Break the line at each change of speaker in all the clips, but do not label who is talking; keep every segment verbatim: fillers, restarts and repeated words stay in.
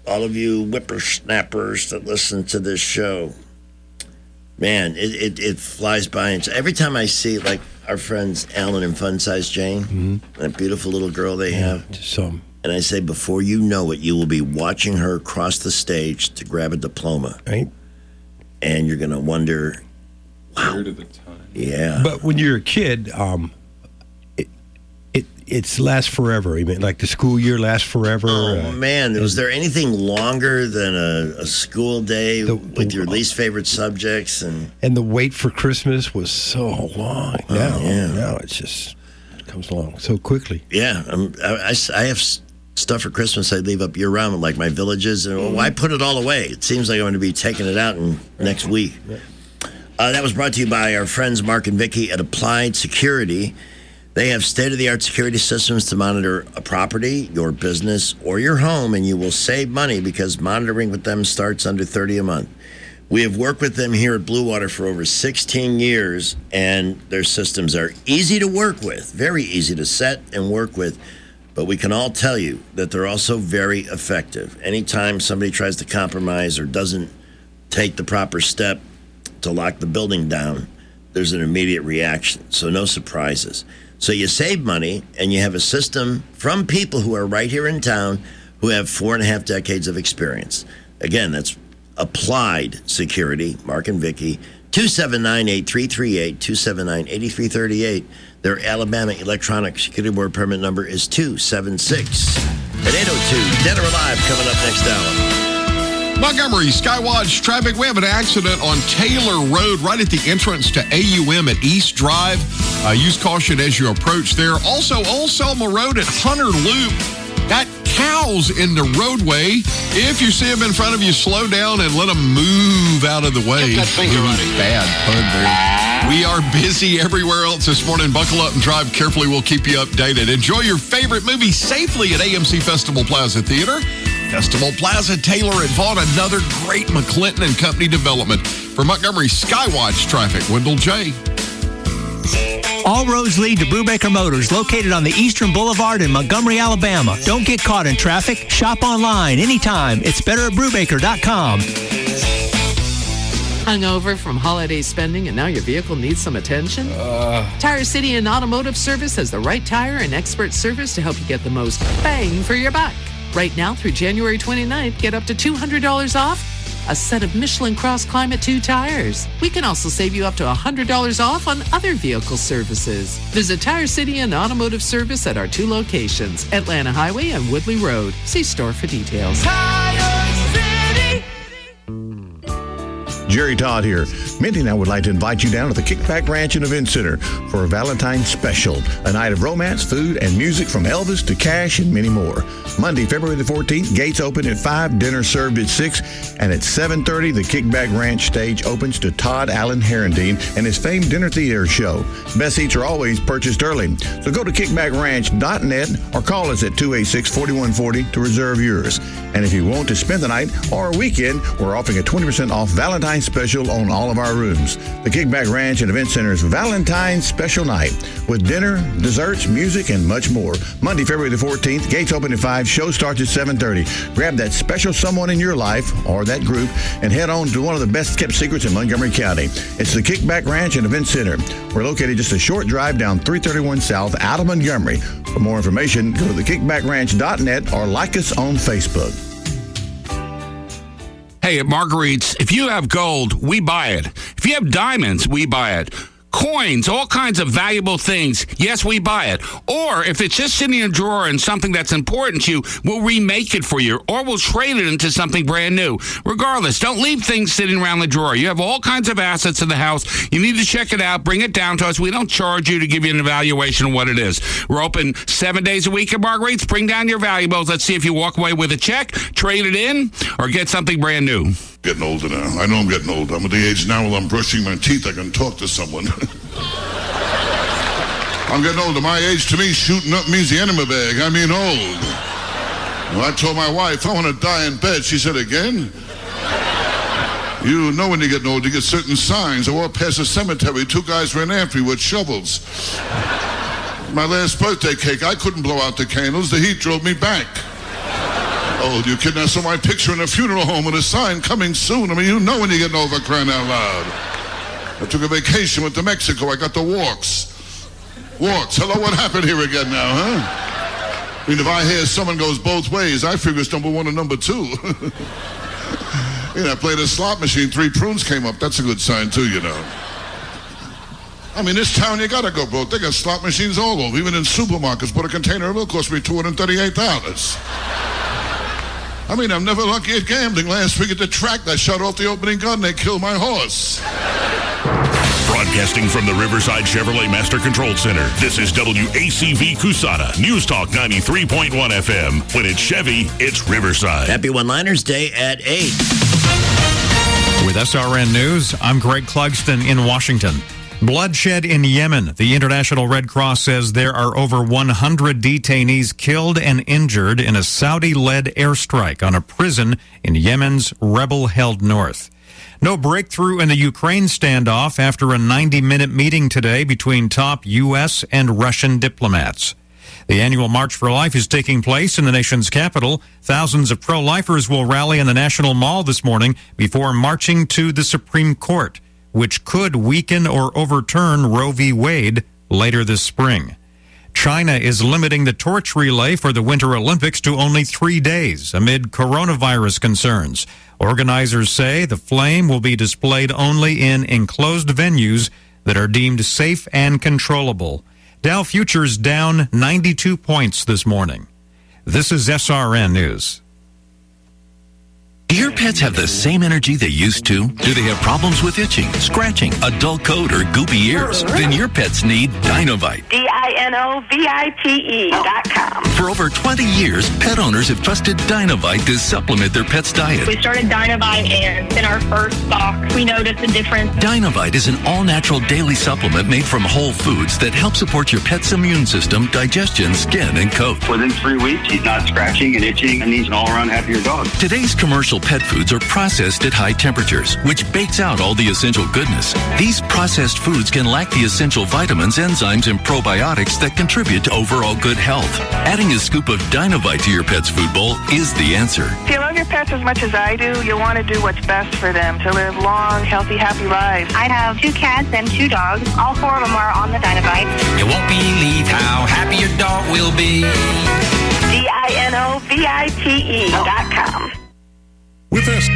all of you whippersnappers that listen to this show. Man, it, it, it flies by. And every time I see, like, our friends Alan and Fun Size Jane, mm-hmm. that beautiful little girl they
yeah,
have.
Just some.
And I say, before you know it, you will be watching her cross the stage to grab a diploma.
Right.
And you're going to wonder, wow.
Where did the time?
Yeah.
But when you're a kid, um, it it it's lasts forever. I mean, like the school year lasts forever.
Oh,
uh,
man. Was there anything longer than a, a school day the, the, with your least favorite subjects? And
and the wait for Christmas was so long.
Oh,
now,
yeah.
now it's just it comes along so quickly.
Yeah. I'm, I, I, I have stuff for Christmas I leave up year-round, like my villages. And well, why put it all away? It seems like I'm going to be taking it out in next week. Uh, that was brought to you by our friends Mark and Vicky at Applied Security. They have state-of-the-art security systems to monitor a property, your business, or your home, and you will save money because monitoring with them starts under thirty dollars a month. We have worked with them here at Blue Water for over sixteen years, and their systems are easy to work with, very easy to set and work with. But we can all tell you that they're also very effective. Anytime somebody tries to compromise or doesn't take the proper step to lock the building down, there's an immediate reaction. So no surprises. So you save money, and you have a system from people who are right here in town who have four and a half decades of experience. Again, that's Applied Security, Mark and Vicky, two seven nine, eight three three eight, two seven nine, eight three three eight. Their Alabama Electronic Security Board permit number is two seven six. At eight oh two, Dead or Alive coming up next hour.
Montgomery Skywatch traffic. We have an accident on Taylor Road right at the entrance to A U M at East Drive. Uh, use caution as you approach there. Also, Old Selma Road at Hunter Loop. Got cows in the roadway. If you see them in front of you, slow down and let them move out of the way.
Get that finger running.
Bad pun there. We are busy everywhere else this morning. Buckle up and drive carefully. We'll keep you updated. Enjoy your favorite movie safely at A M C Festival Plaza Theater. Festival Plaza, Taylor and Vaughn, another great McClinton and Company development. For Montgomery Skywatch traffic, Wendell J.
All roads lead to Brubaker Motors, located on the Eastern Boulevard in Montgomery, Alabama. Don't get caught in traffic. Shop online anytime. It's better at brubaker dot com.
Hungover from holiday spending and now your vehicle needs some attention?
Uh.
Tire City and Automotive Service has the right tire and expert service to help you get the most bang for your buck. Right now through January twenty-ninth, get up to two hundred dollars off a set of Michelin Cross Climate two tires. We can also save you up to one hundred dollars off on other vehicle services. Visit Tire City and Automotive Service at our two locations, Atlanta Highway and Woodley Road. See store for details.
Tire City!
Jerry Todd here. Mindy and I would like to invite you down to the Kickback Ranch and Event Center for a Valentine's special. A night of romance, food, and music from Elvis to Cash and many more. Monday, February the fourteenth, gates open at five, dinner served at six, and at seven thirty, the Kickback Ranch stage opens to Todd Allen Herendine and his famed dinner theater show. Best seats are always purchased early. So go to kickback ranch dot net or call us at two eight six, four one four zero to reserve yours. And if you want to spend the night or a weekend, we're offering a twenty percent off Valentine's special on all of our rooms. The Kickback Ranch and Event Center's Valentine's special night with dinner, desserts, music, and much more. Monday, February the fourteenth, gates open at five, show starts at seven thirty. Grab that special someone in your life or that group and head on to one of the best kept secrets in Montgomery County. It's the Kickback Ranch and Event Center. We're located just a short drive down three thirty-one South out of Montgomery. For more information, go to the kickback ranch dot net or like us on Facebook.
Hey, at Marguerite's, if you have gold, we buy it. If you have diamonds, we buy it. Coins, all kinds of valuable things, yes, we buy it. Or if it's just sitting in a drawer and something that's important to you, we'll remake it for you, or we'll trade it into something brand new. Regardless, don't leave things sitting around the drawer. You have all kinds of assets in the house. You need to check it out, bring it down to us. We don't charge you to give you an evaluation of what it is. We're open seven days a week at Marguerite's. Bring down your valuables. Let's see if you walk away with a check, trade it in, or get something brand new.
Getting older now. I know I'm getting old. I'm at the age now while I'm brushing my teeth, I can talk to someone. I'm getting older. My age, to me, shooting up means the enema bag. I mean old. Well, I told my wife, I want to die in bed. She said, again? You know when you're getting old, you get certain signs. I walked past a cemetery. Two guys ran after me with shovels. My last birthday cake, I couldn't blow out the candles. The heat drove me back. Oh, you kidding? I saw my picture in a funeral home with a sign coming soon. I mean, you know when you're getting over crying out loud. I took a vacation, went to Mexico. I got the walks. Walks. Hello, what happened here again now, huh? I mean, if I hear someone goes both ways, I figure it's number one and number two. You know, I played a slot machine. Three prunes came up. That's a good sign, too, you know. I mean, this town, you gotta go broke. They got slot machines all over. Even in supermarkets, put a container of milk cost me two hundred thirty-eight dollars. I mean, I'm never lucky at gambling. Last week at the track, I shot off the opening gun. They killed my horse.
Broadcasting from the Riverside Chevrolet Master Control Center, this is W A C V Cusana, News Talk ninety-three point one F M. When it's Chevy, it's Riverside.
Happy One-Liners Day at eight.
With S R N News, I'm Greg Clugston in Washington. Bloodshed in Yemen. The International Red Cross says there are over one hundred detainees killed and injured in a Saudi-led airstrike on a prison in Yemen's rebel-held north. No breakthrough in the Ukraine standoff after a ninety-minute meeting today between top U S and Russian diplomats. The annual March for Life is taking place in the nation's capital. Thousands of pro-lifers will rally in the National Mall this morning before marching to the Supreme Court, which could weaken or overturn Roe v. Wade later this spring. China is limiting the torch relay for the Winter Olympics to only three days amid coronavirus concerns. Organizers say the flame will be displayed only in enclosed venues that are deemed safe and controllable. Dow futures down ninety-two points this morning. This is S R N News.
Do your pets have the same energy they used to? Do they have problems with itching, scratching, a dull coat, or goopy ears? Then your pets need Dinovite.
D I N O V I T E dot com.
For over twenty years, pet owners have trusted Dinovite to supplement their pet's diet.
We started Dinovite, and in our first stock, we noticed a difference.
Dinovite is an all-natural daily supplement made from whole foods that help support your pet's immune system, digestion, skin, and coat.
Within three weeks, he's not scratching and itching, and he's an all-around happier dog.
Today's commercial pet foods are processed at high temperatures, which bakes out all the essential goodness. These processed foods can lack the essential vitamins, enzymes, and probiotics that contribute to overall good health. Adding a scoop of Dinovite to your pet's food bowl is the answer.
If you love your pets as much as I do, you'll want to do what's best for them to live long, healthy, happy lives.
I have two cats and two dogs. All four of them are on the Dinovite.
You won't believe how happy your dog will be.
D I N O V I T E dot com.
With us.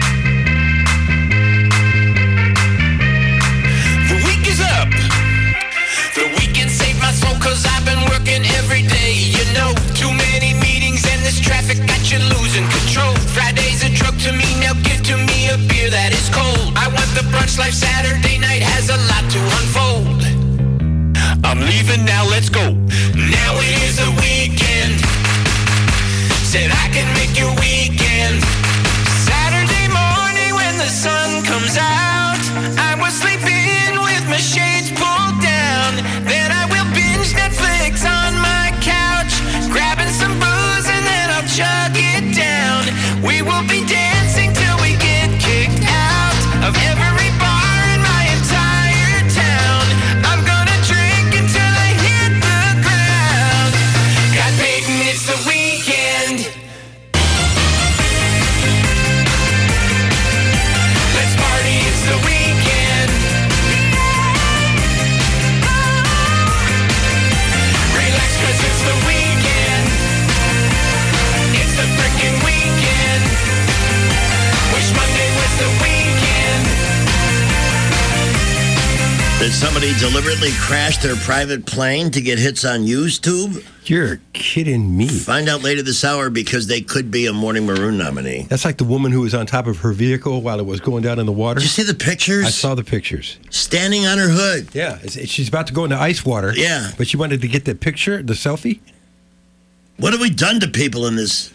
The week is up. The weekend saved my soul cause I've been working every day. You know, too many meetings and this traffic got you losing control. Friday's a drug to me, now give to me a beer that is cold. I want the brunch life, Saturday night has a lot to unfold. I'm leaving now, let's go. Now it is the weekend. Said I can make your weekend. The sun comes out, I will sleep in with my shades pulled down. Then I will binge Netflix on my couch, grabbing some booze and then I'll chug it down. We will be dancing till we get kicked out of every bar in my entire town. I'm gonna drink until I hit the ground. God, Peyton, it's the weekend. It's the weekend. Relax cause it's the weekend. It's the freaking weekend. Wish Monday was the weekend.
Did somebody deliberately crash their private plane to get hits on YouTube?
You're kidding me.
Find out later this hour because they could be a Morning Maroon nominee.
That's like the woman who was on top of her vehicle while it was going down in the water.
Did you see the pictures?
I saw the pictures.
Standing on her hood.
Yeah, it's- she's about to go into ice water.
Yeah.
But she wanted to get the picture, the selfie.
What have we done to people in this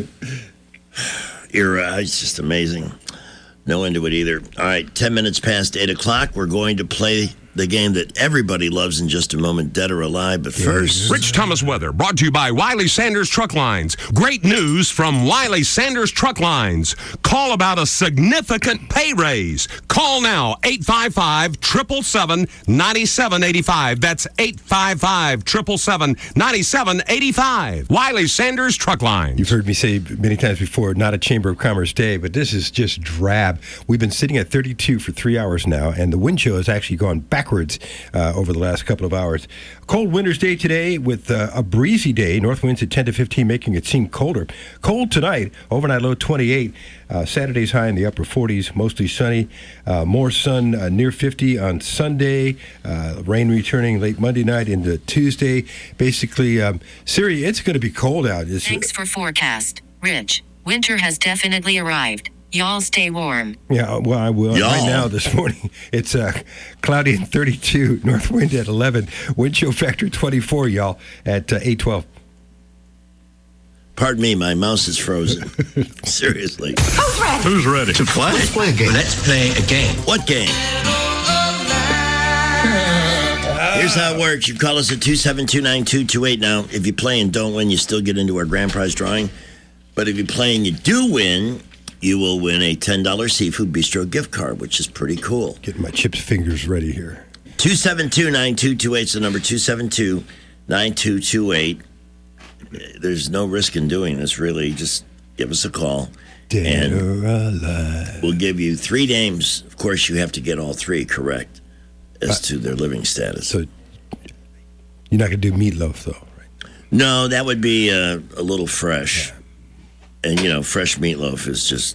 era? It's just amazing. No end to it either. All right, ten minutes past eight o'clock. We're going to play the game that everybody loves in just a moment, Dead or Alive. But first,
Rich Thomas weather brought to you by Wiley Sanders Truck Lines. Great news from Wiley Sanders Truck Lines. Call about a significant pay raise. Call now, eight five five, seven seven seven, nine seven eight five. That's eight five five, seven seven seven, nine seven eight five. Wiley Sanders Truck Lines.
You've heard me say many times before, not a Chamber of Commerce day, but this is just drab. We've been sitting at thirty-two for three hours now, and the wind chill has actually gone backwards uh, over the last couple of hours. Cold winter's day today with uh, a breezy day. North winds at ten to fifteen, making it seem colder. Cold tonight, overnight low twenty-eight. Uh, Saturday's high in the upper forties, mostly sunny. Uh, more sun uh, near fifty on Sunday. Uh, rain returning late Monday night into Tuesday. Basically, um, Siri, it's going to be cold out. It's,
Thanks for forecast, Rich. Winter has definitely arrived. Y'all stay warm.
Yeah, well, I will.
Y'all.
Right now, this morning, it's uh, cloudy and thirty-two. North wind at eleven. Wind chill factor twenty-four, y'all, at uh, eight twelve.
Pardon me, my mouse is frozen. Seriously.
Who's ready?
Who's ready to play?
Let's play a game.
Let's play a game. What game? Here's how it works. You call us at two seven two, nine two two eight. Now, if you play and don't win, you still get into our grand prize drawing. But if you play and you do win, you will win a ten dollars Seafood Bistro gift card, which is pretty cool.
Getting my chips fingers ready here.
two seven two, nine two two eight is the number, two seven two, nine two two eight. There's no risk in doing this, really. Just give us a call.
Dead
and
or alive.
We'll give you three names. Of course, you have to get all three correct as uh, to their living status.
So you're not going to do meatloaf, though, right?
No, that would be uh, a little fresh. Yeah. And, you know, fresh meatloaf is just,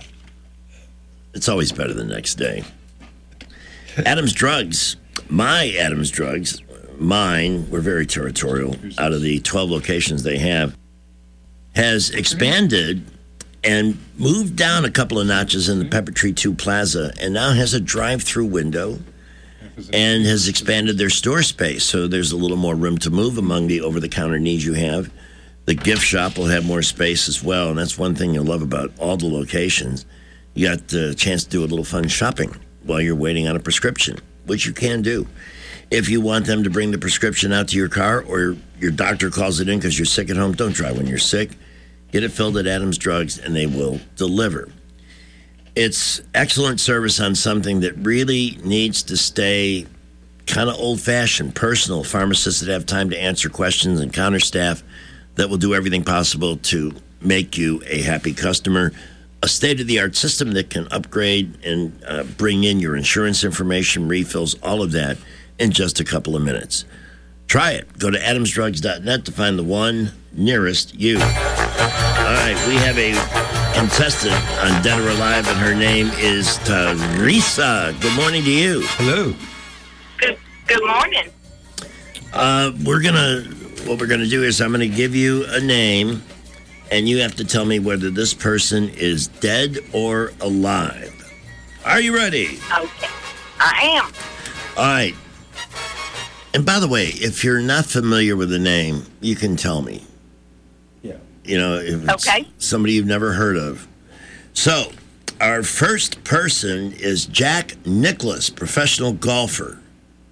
it's always better the next day. Adams Drugs, my Adams Drugs, mine, we're very territorial, out of the twelve locations they have, has expanded and moved down a couple of notches in the Pepper Tree two Plaza, and now has a drive-through window and has expanded their store space. So there's a little more room to move among the over-the-counter needs you have. The gift shop will have more space as well, and that's one thing you'll love about all the locations. You got the chance to do a little fun shopping while you're waiting on a prescription, which you can do. If you want them to bring the prescription out to your car, or your doctor calls it in because you're sick at home, don't drive when you're sick. Get it filled at Adams Drugs, and they will deliver. It's excellent service on something that really needs to stay kind of old-fashioned, personal. Pharmacists that have time to answer questions, and counter staff that will do everything possible to make you a happy customer. A state-of-the-art system that can upgrade and uh, bring in your insurance information, refills, all of that in just a couple of minutes. Try it. Go to adams drugs dot net to find the one nearest you. All right, we have a contestant on Dead or Alive, and her name is Teresa. Good morning to you.
Hello.
Good, good morning.
Uh, we're going to... What we're going to do is I'm going to give you a name, and you have to tell me whether this person is dead or alive. Are you ready?
Okay. I am.
All right. And by the way, if you're not familiar with the name, you can tell me.
Yeah.
You know, if it's
okay.
somebody you've never heard of. So, our first person is Jack Nicklaus, professional golfer.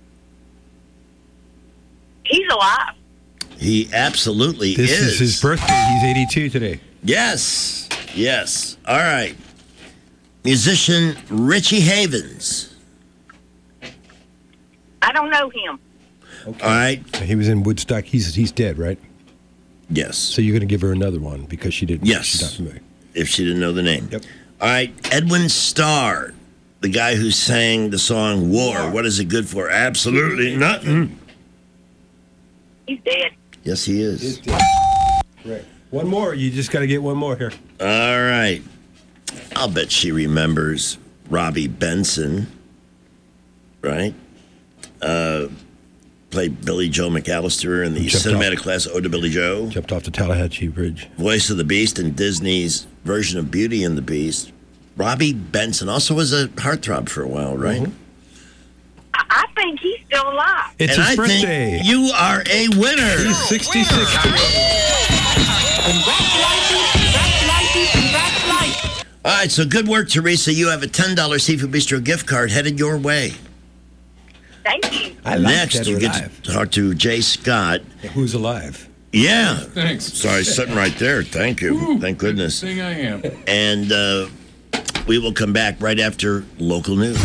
He's alive.
He absolutely
this
is.
This is his birthday. He's eighty-two today.
Yes. Yes. All right. Musician Richie Havens.
I don't know him.
Okay.
All right.
He was in Woodstock. He's he's dead, right?
Yes.
So you're going to give her another one because she didn't.
Yes.
She's not familiar.
If she didn't know the name.
Yep.
All right. Edwin Starr, the guy who sang the song War. What is it good for? Absolutely nothing.
He's dead.
Yes, he is.
He's dead. Right. One more. You just got to get one more here.
All right. I'll bet she remembers Robbie Benson, right? Uh, played Billy Joe McAllister in the cinematic off, class Ode to Billy Joe.
Jumped off the Tallahatchie Bridge.
Voice of the Beast in Disney's version of Beauty and the Beast. Robbie Benson also was a heartthrob for a while, right?
Mm-hmm. I think he's still alive.
It's
and
his
I
birthday.
Think you are a winner.
He's sixty-six.
All right, so good work, Teresa. You have a ten dollars Seafood Bistro gift card headed your way.
Thank you.
I like
Next,
that
you
we're
get
live.
to talk to Jay Scott.
Who's alive?
Yeah.
Thanks.
Sorry, sitting right there. Thank you.
Ooh,
Thank goodness.
Thing I am.
And uh, we will come back right after local news.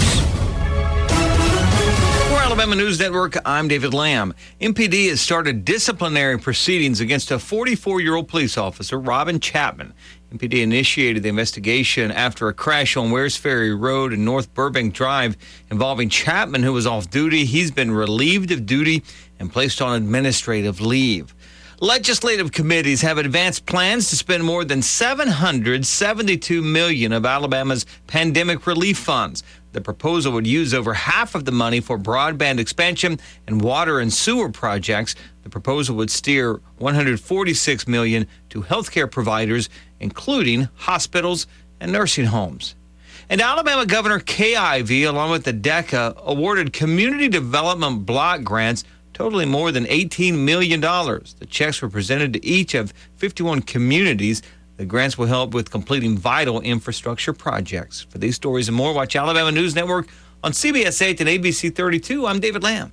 For Alabama News Network, I'm David Lamb. M P D has started disciplinary proceedings against a forty-four-year-old police officer, Robin Chapman. M P D initiated the investigation after a crash on Wares Ferry Road and North Burbank Drive involving Chapman, who was off duty. He's been relieved of duty and placed on administrative leave. Legislative committees have advanced plans to spend more than seven hundred seventy-two million dollars of Alabama's pandemic relief funds. The proposal would use over half of the money for broadband expansion and water and sewer projects. The proposal would steer one hundred forty-six million dollars to healthcare providers, including hospitals and nursing homes. And Alabama Governor Kay Ivey, along with the DECA, awarded community development block grants totaling more than eighteen million dollars. The checks were presented to each of fifty-one communities. The grants will help with completing vital infrastructure projects. For these stories and more, watch Alabama News Network on C B S eight and A B C thirty-two. I'm David Lamb.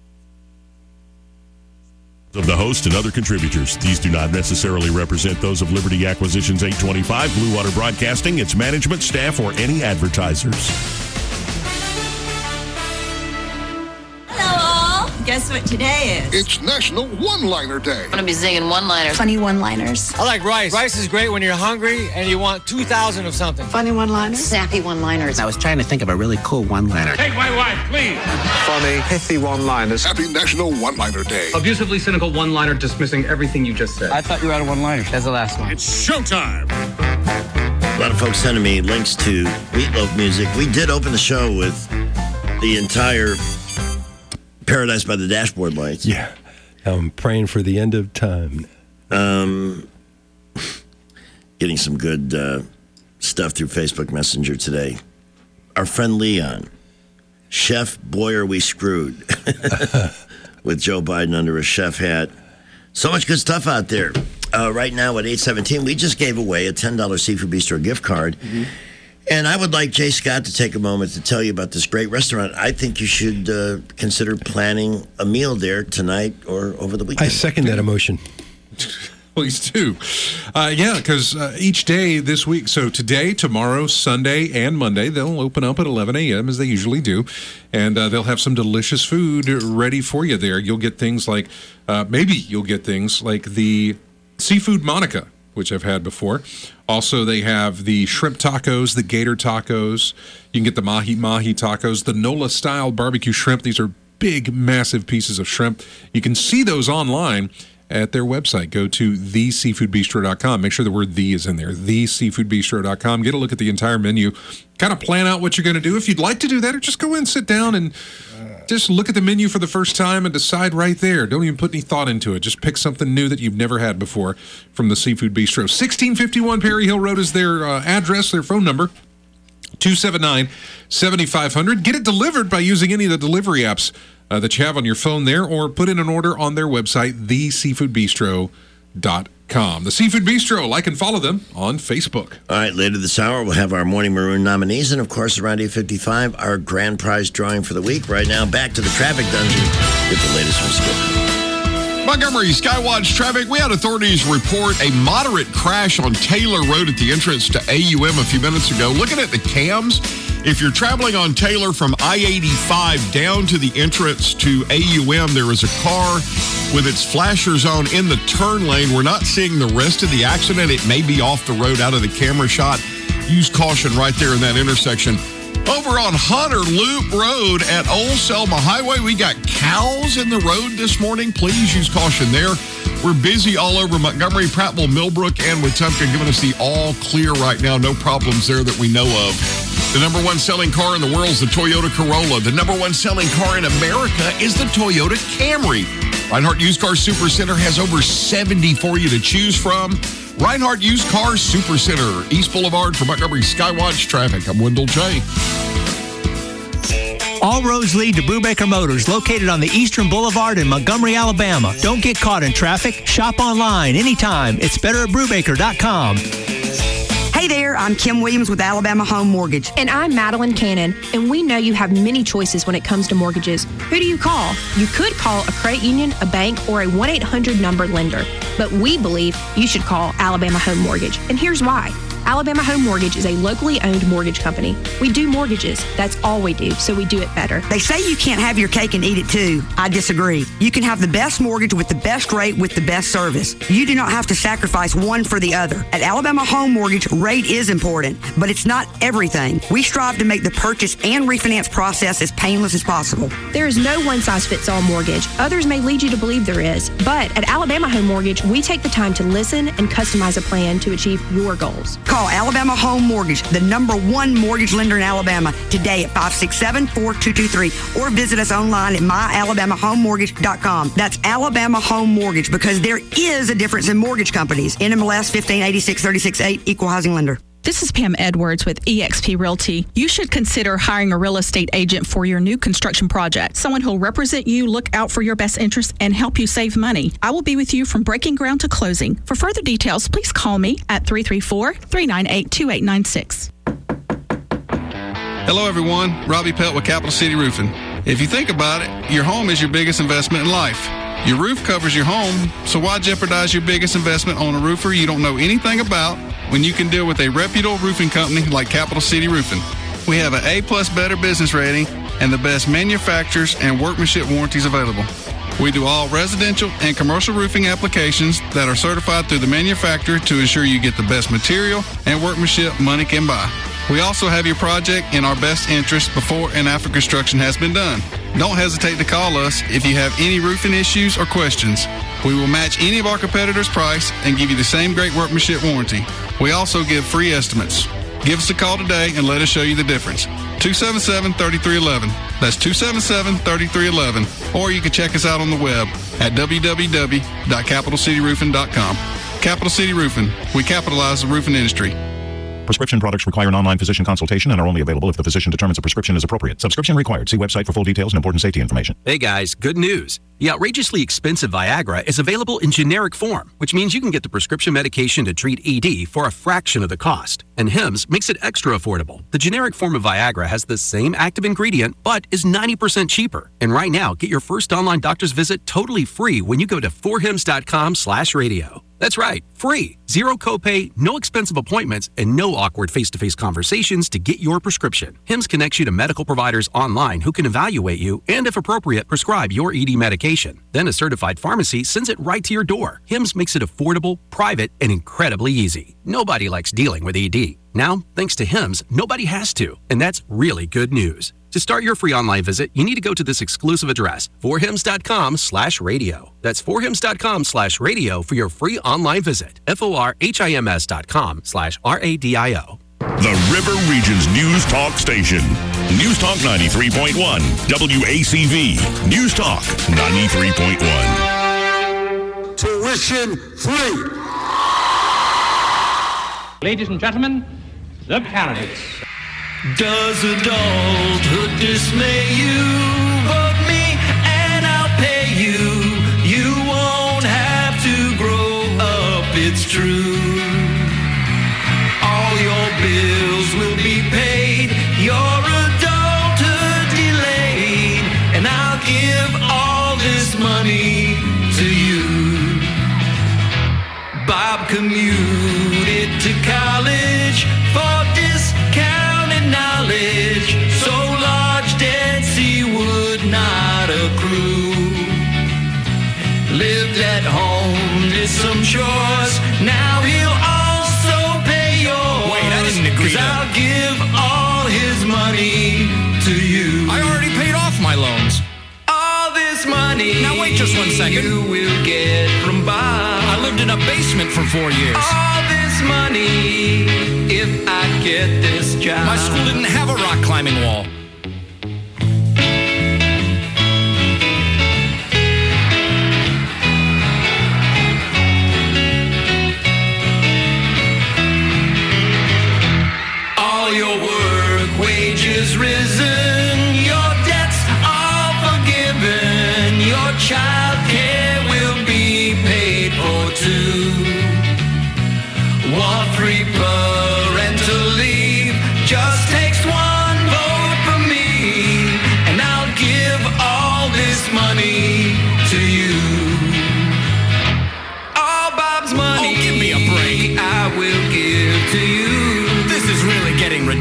Of the host and other contributors. These do not necessarily represent those of Liberty Acquisitions eight twenty-five, Blue Water Broadcasting, its management, staff, or any advertisers.
Guess what today is?
It's National One-Liner Day.
I'm going to be singing one-liners. Funny one-liners.
I like rice. Rice is great when you're hungry and you want two thousand of something.
Funny one-liners. Snappy one-liners.
I was trying to think of a really cool one-liner.
Take my wife, please.
Funny, pithy one-liners. Happy National One-Liner Day.
Abusively cynical one-liner dismissing everything you just said.
I thought you were out of one-liners. That's the last one.
It's showtime.
A lot of folks sending me links to Meatloaf music. We did open the show with the entire Paradise by the Dashboard Lights.
Yeah. I'm praying for the end of time.
Um, getting some good uh, stuff through Facebook Messenger today. Our friend Leon. Chef, boy, are we screwed. With Joe Biden under a chef hat. So much good stuff out there. Uh, right now at eight seventeen, we just gave away a ten dollars Seafood Bistro gift card. Mm-hmm. And I would like Jay Scott to take a moment to tell you about this great restaurant. I think you should uh, consider planning a meal there tonight or over the weekend.
I second that emotion.
Please do. Uh, yeah, because uh, each day this week, so today, tomorrow, Sunday, and Monday, they'll open up at eleven a.m. as they usually do. And uh, they'll have some delicious food ready for you there. You'll get things like, uh, maybe you'll get things like the Seafood Monica, which I've had before. Also, they have the shrimp tacos, the gator tacos. You can get the mahi-mahi tacos, the NOLA-style barbecue shrimp. These are big, massive pieces of shrimp. You can see those online at their website. Go to the seafood bistro dot com. Make sure the word "the" is in there, the seafood bistro dot com. Get a look at the entire menu. Kind of plan out what you're going to do. If you'd like to do that, or just go in, sit down, and just look at the menu for the first time and decide right there. Don't even put any thought into it. Just pick something new that you've never had before from the Seafood Bistro. sixteen fifty-one Perry Hill Road is their uh, address, their phone number, two seven nine, seven five zero zero. Get it delivered by using any of the delivery apps uh, that you have on your phone there, or put in an order on their website, the seafood bistro dot com. The Seafood Bistro, like and follow them on Facebook.
All right, later this hour, we'll have our Morning Maroon nominees, and of course, around eight fifty-five, our grand prize drawing for the week. Right now, back to the traffic dungeon with the latest from Skip.
Montgomery Skywatch traffic. We had authorities report a moderate crash on Taylor Road at the entrance to A U M a few minutes ago. Looking at the cams, if you're traveling on Taylor from I eighty-five down to the entrance to A U M, there is a car with its flashers on in the turn lane. We're not seeing the rest of the accident. It may be off the road out of the camera shot. Use caution right there in that intersection. Over on Hunter Loop Road at Old Selma Highway, we got cows in the road this morning. Please use caution there. We're busy all over Montgomery, Prattville, Millbrook, and Wetumpka, giving us the all clear right now. No problems there that we know of. The number one selling car in the world is the Toyota Corolla. The number one selling car in America is the Toyota Camry. Reinhardt Used Car Super Center has over seventy for you to choose from. Reinhardt Used Car Super Center, East Boulevard for Montgomery Skywatch traffic. I'm Wendell J.
All roads lead to Brubaker Motors, located on the Eastern Boulevard in Montgomery, Alabama. Don't get caught in traffic. Shop online anytime. It's better at brubaker dot com.
Hey there, I'm Kim Williams with Alabama Home Mortgage.
And I'm Madeline Cannon, and we know you have many choices when it comes to mortgages. Who do you call? You could call a credit union, a bank, or a one eight hundred number lender. But we believe you should call Alabama Home Mortgage. And here's why. Alabama Home Mortgage is a locally owned mortgage company. We do mortgages. That's all we do, so we do it better.
They say you can't have your cake and eat it too. I disagree. You can have the best mortgage with the best rate with the best service. You do not have to sacrifice one for the other. At Alabama Home Mortgage, rate is important, but it's not everything. We strive to make the purchase and refinance process as painless as possible.
There is no one-size-fits-all mortgage. Others may lead you to believe there is. But at Alabama Home Mortgage, we take the time to listen and customize a plan to achieve your goals.
Call Alabama Home Mortgage, the number one mortgage lender in Alabama, today at five six seven, four two two three, or visit us online at my alabama home mortgage dot com. That's Alabama Home Mortgage, because there is a difference in mortgage companies. N M L S fifteen eighty-six thirty-six eight, Equal Housing Lender.
This is Pam Edwards with E X P Realty. You should consider hiring a real estate agent for your new construction project. Someone who'll represent you, look out for your best interests, and help you save money. I will be with you from breaking ground to closing. For further details, please call me at three three four, three nine eight, two eight nine six.
Hello, everyone. Robbie Pelt with Capital City Roofing. If you think about it, your home is your biggest investment in life. Your roof covers your home, so why jeopardize your biggest investment on a roofer you don't know anything about when you can deal with a reputable roofing company like Capital City Roofing? We have an A-plus Better Business rating and the best manufacturers and workmanship warranties available. We do all residential and commercial roofing applications that are certified through the manufacturer to ensure you get the best material and workmanship money can buy. We also have your project in our best interest before and after construction has been done. Don't hesitate to call us if you have any roofing issues or questions. We will match any of our competitors' price and give you the same great workmanship warranty. We also give free estimates. Give us a call today and let us show you the difference. two seven seven, three three one one. That's two seven seven, three three one one. Or you can check us out on the web at w w w dot capital city roofing dot com. Capital City Roofing. We capitalize the roofing industry.
Prescription products require an online physician consultation and are only available if the physician determines a prescription is appropriate. Subscription required. See website for full details and important safety information.
Hey guys, good news. The outrageously expensive Viagra is available in generic form, which means you can get the prescription medication to treat E D for a fraction of the cost. And Hims makes it extra affordable. The generic form of Viagra has the same active ingredient, but is ninety percent cheaper. And right now, get your first online doctor's visit totally free when you go to four hims dot com slash radio. That's right, free. Zero copay, no expensive appointments, and no awkward face-to-face conversations to get your prescription. Hims connects you to medical providers online who can evaluate you and, if appropriate, prescribe your E D medication. Then a certified pharmacy sends it right to your door. Hims makes it affordable, private, and incredibly easy. Nobody likes dealing with E D. Now, thanks to Hims, nobody has to, and that's really good news. To start your free online visit, you need to go to this exclusive address, four hims dot com slash radio. That's four hims dot com slash radio for your free online visit. F O R H I M S dot com slash R A D I O.
The River Region's News Talk Station. News Talk ninety-three point one. W A C V. News Talk ninety-three point one.
Tuition free.
Ladies and gentlemen, the candidates.
Does adulthood dismay you? Vote me and I'll pay you. You won't have to grow up, it's true. All your bills will be paid, your adulthood delayed, and I'll give all this money to you. Bob commuted to college for discount knowledge, so large debts he would not accrue. Lived at home, did some chores, now he'll also pay yours.
Wait, I didn't agree.
'Cause I'll give all his money to you.
I already paid off my loans.
All this money.
Now wait just one second.
You will get from Bob.
I lived in a basement for four years.
All this money, if I get this job.
My school didn't have a rock climbing wall.
All your work wages risen, your debts all forgiven, your child care will be paid for too. Want free parental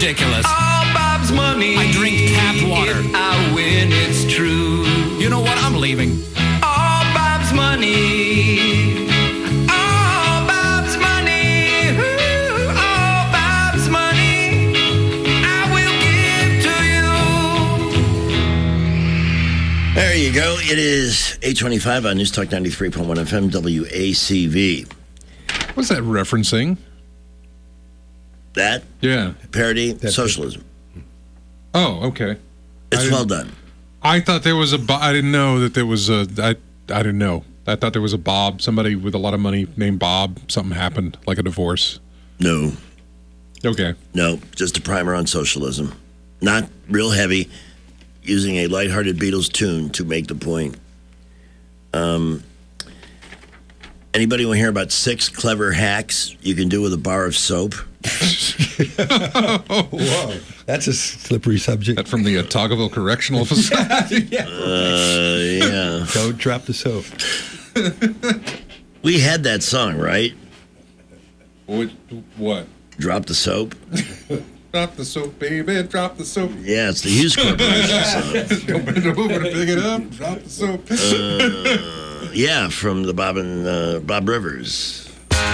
ridiculous.
All Bob's money.
I drink tap water.
If I win, it's true.
You know what? I'm leaving.
All Bob's money. All Bob's money. Ooh, all Bob's money. I will give to you.
There you go. It is eight twenty-five on News Talk ninety-three point one F M W A C V.
What's that referencing?
That?
Yeah.
Parody? That's socialism.
Oh, okay.
It's well done.
I thought there was a. Bo- I didn't know that there was a. I I didn't know. I thought there was a Bob. Somebody with a lot of money named Bob. Something happened, like a divorce.
No.
Okay.
No, just a primer on socialism. Not real heavy. Using a lighthearted Beatles tune to make the point. Um. Anybody want to hear about six clever hacks you can do with a bar of soap?
Whoa, that's a slippery subject.
That from the Ottaville Correctional Facility.
yeah.
Uh, yeah.
Don't drop the soap.
We had that song, right?
What? What?
Drop the soap.
Drop the soap, baby. Drop the soap.
Yeah, it's the Hughes Corporation song.
Go bend over to pick it up. Drop the soap.
Uh, yeah, from the Bob and uh, Bob Rivers.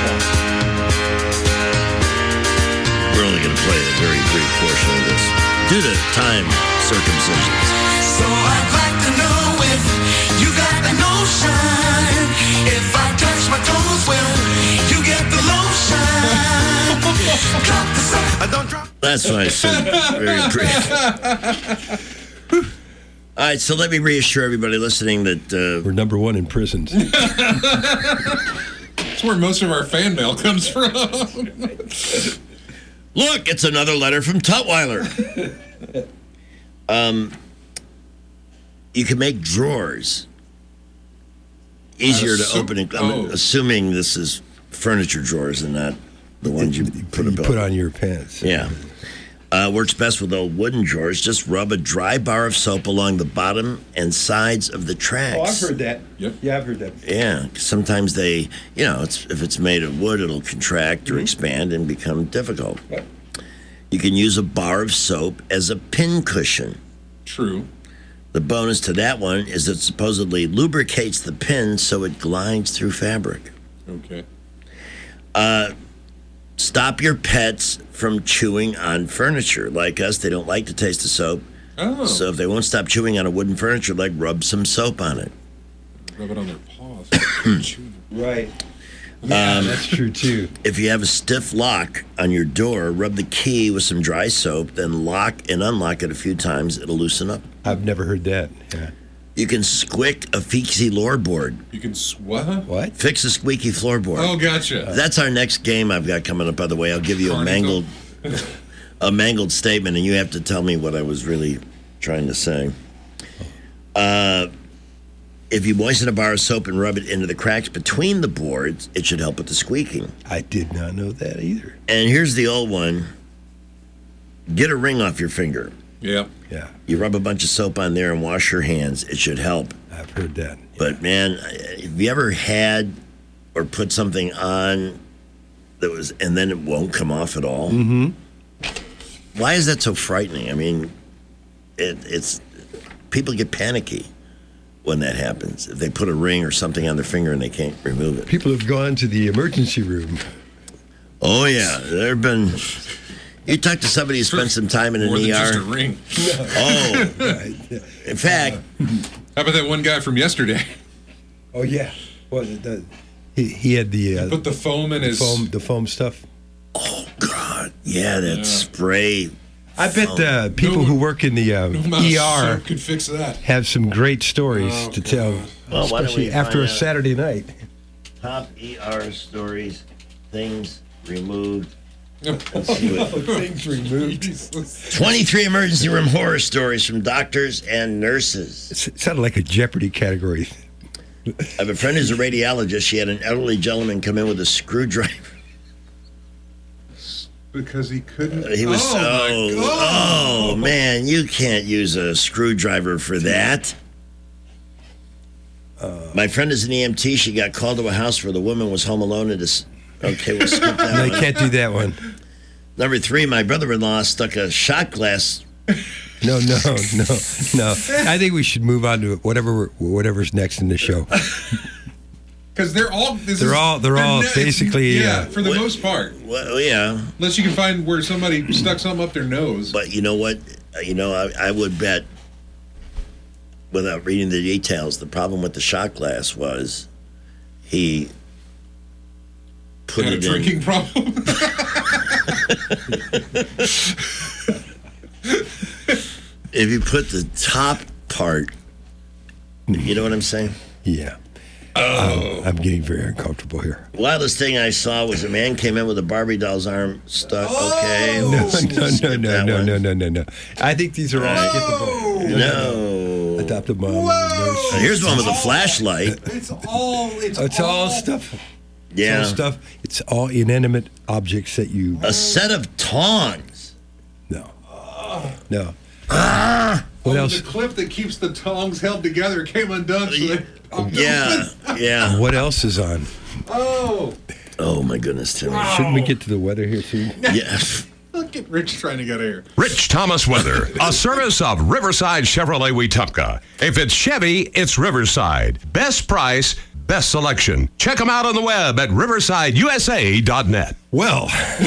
We're only going to play a very brief portion of this due to time circumcisions.
So I'd like to know if you got the notion. If I touch my toes, well, you get the lotion. Drop the soap. I don't drop.
That's why I said very brief. All right, so let me reassure everybody listening that uh,
we're number one in prisons.
That's where most of our fan mail comes from.
Look, it's another letter from Tutwiler. um, you can make drawers easier to
Assume-
open. I'm
oh.
assuming this is furniture drawers and not the ones you put
You
about.
put on your pants.
Yeah. Uh, works best with old wooden drawers. Just rub a dry bar of soap along the bottom and sides of the tracks.
Oh, I've heard that.
Yep.
Yeah, I've heard that.
Yeah, sometimes they, you know, it's, if it's made of wood, it'll contract or expand and become difficult.
Yep.
You can use a bar of soap as a pin cushion.
True.
The bonus to that one is it supposedly lubricates the pin so it glides through fabric.
Okay.
Uh, stop your pets from chewing on furniture. Like us, they don't like the taste of soap.
Oh.
So if they won't stop chewing on a wooden furniture leg, rub some soap on it.
Rub it on their paws.
Right. Yeah,
Um,
that's true too.
If you have a stiff lock on your door, rub the key with some dry soap, then lock and unlock it a few times. It'll loosen up.
I've never heard that. Yeah.
You can squick a fixie floorboard.
You can s- what?
What?
Fix a squeaky floorboard.
Oh, gotcha.
That's our next game I've got coming up, by the way. I'll give you a mangled a mangled statement, and you have to tell me what I was really trying to say. Uh, if you moisten a bar of soap and rub it into the cracks between the boards, it should help with the squeaking.
I did not know that either.
And here's the old one. Get a ring off your finger.
Yeah.
Yeah.
You rub a bunch of soap on there and wash your hands. It should help.
I've heard that.
But, man, have you ever had or put something on that was, and then it won't come off at all?
Mm-hmm.
Why is that so frightening? I mean, it, it's, people get panicky when that happens. If they put a ring or something on their finger and they can't remove it.
People have gone to the emergency room.
Oh, yeah. There have been, you talk to somebody who spent some time in an
More than
E R.
just a ring.
Oh. In fact.
How about that one guy from yesterday?
Oh, yeah. Well, the, the, he, he had the... Uh,
Put the foam in
the
his...
Foam, the foam stuff.
Oh, God. Yeah, that
Yeah.
spray.
I bet uh, people
No
who
one-
work in the uh,
No amount of
E R
soap could fix that.
have some great stories
Oh,
to
God.
tell,
Well, why don't
especially
we
after
find
a
out?
Saturday night.
Top E R stories, things removed.
Things removed.
twenty-three emergency room horror stories from doctors and nurses.
It sounded like a Jeopardy category.
I have a friend who's a radiologist. She had an elderly gentleman come in with a screwdriver.
Because he couldn't...
He was
oh, my
so,
God.
oh, man, you can't use a screwdriver for that. My friend is an E M T. She got called to a house where the woman was home alone. And just, okay, we'll skip that
No,
one.
you can't do that one.
Number three, my brother-in-law stuck a shot glass.
No, no, no, no. I think we should move on to whatever whatever's next in the show.
Because they're all this
they're
is,
all they're, they're all
ne-
basically
yeah,
uh,
for the
what,
most part.
Well, yeah.
Unless you can find where somebody stuck something up their nose.
But you know what? You know, I, I would bet, without reading the details, the problem with the shot glass was he put
Had
it
a drinking
in.
problem.
If you put the top part, you know what I'm saying?
Yeah. Oh. Um, I'm getting very uncomfortable here.
Wildest thing I saw was a man came in with a Barbie doll's arm stuck.
Oh.
Okay.
No, no, no, no, no,
one.
no, no, no, no. I think these are all skippable.
No.
Adoptive mom.
Now, here's one with a flashlight.
It's all. It's,
it's all, all stuff.
Yeah.
It's all stuff. It's all inanimate objects that you.
A set of tongs.
No. No.
Ah.
What
oh,
else?
The clip that keeps the tongs held together came undone. So they
yeah. Yeah.
What else is on?
Oh.
Oh my goodness, Timmy.
Wow. Shouldn't we get to the weather here soon?
Yes.
Look at Rich trying to get here.
Rich Thomas Weather, a service of Riverside Chevrolet Wetumpka. If it's Chevy, it's Riverside. Best price, best selection. Check them out on the web at riverside u s a dot net.
Well,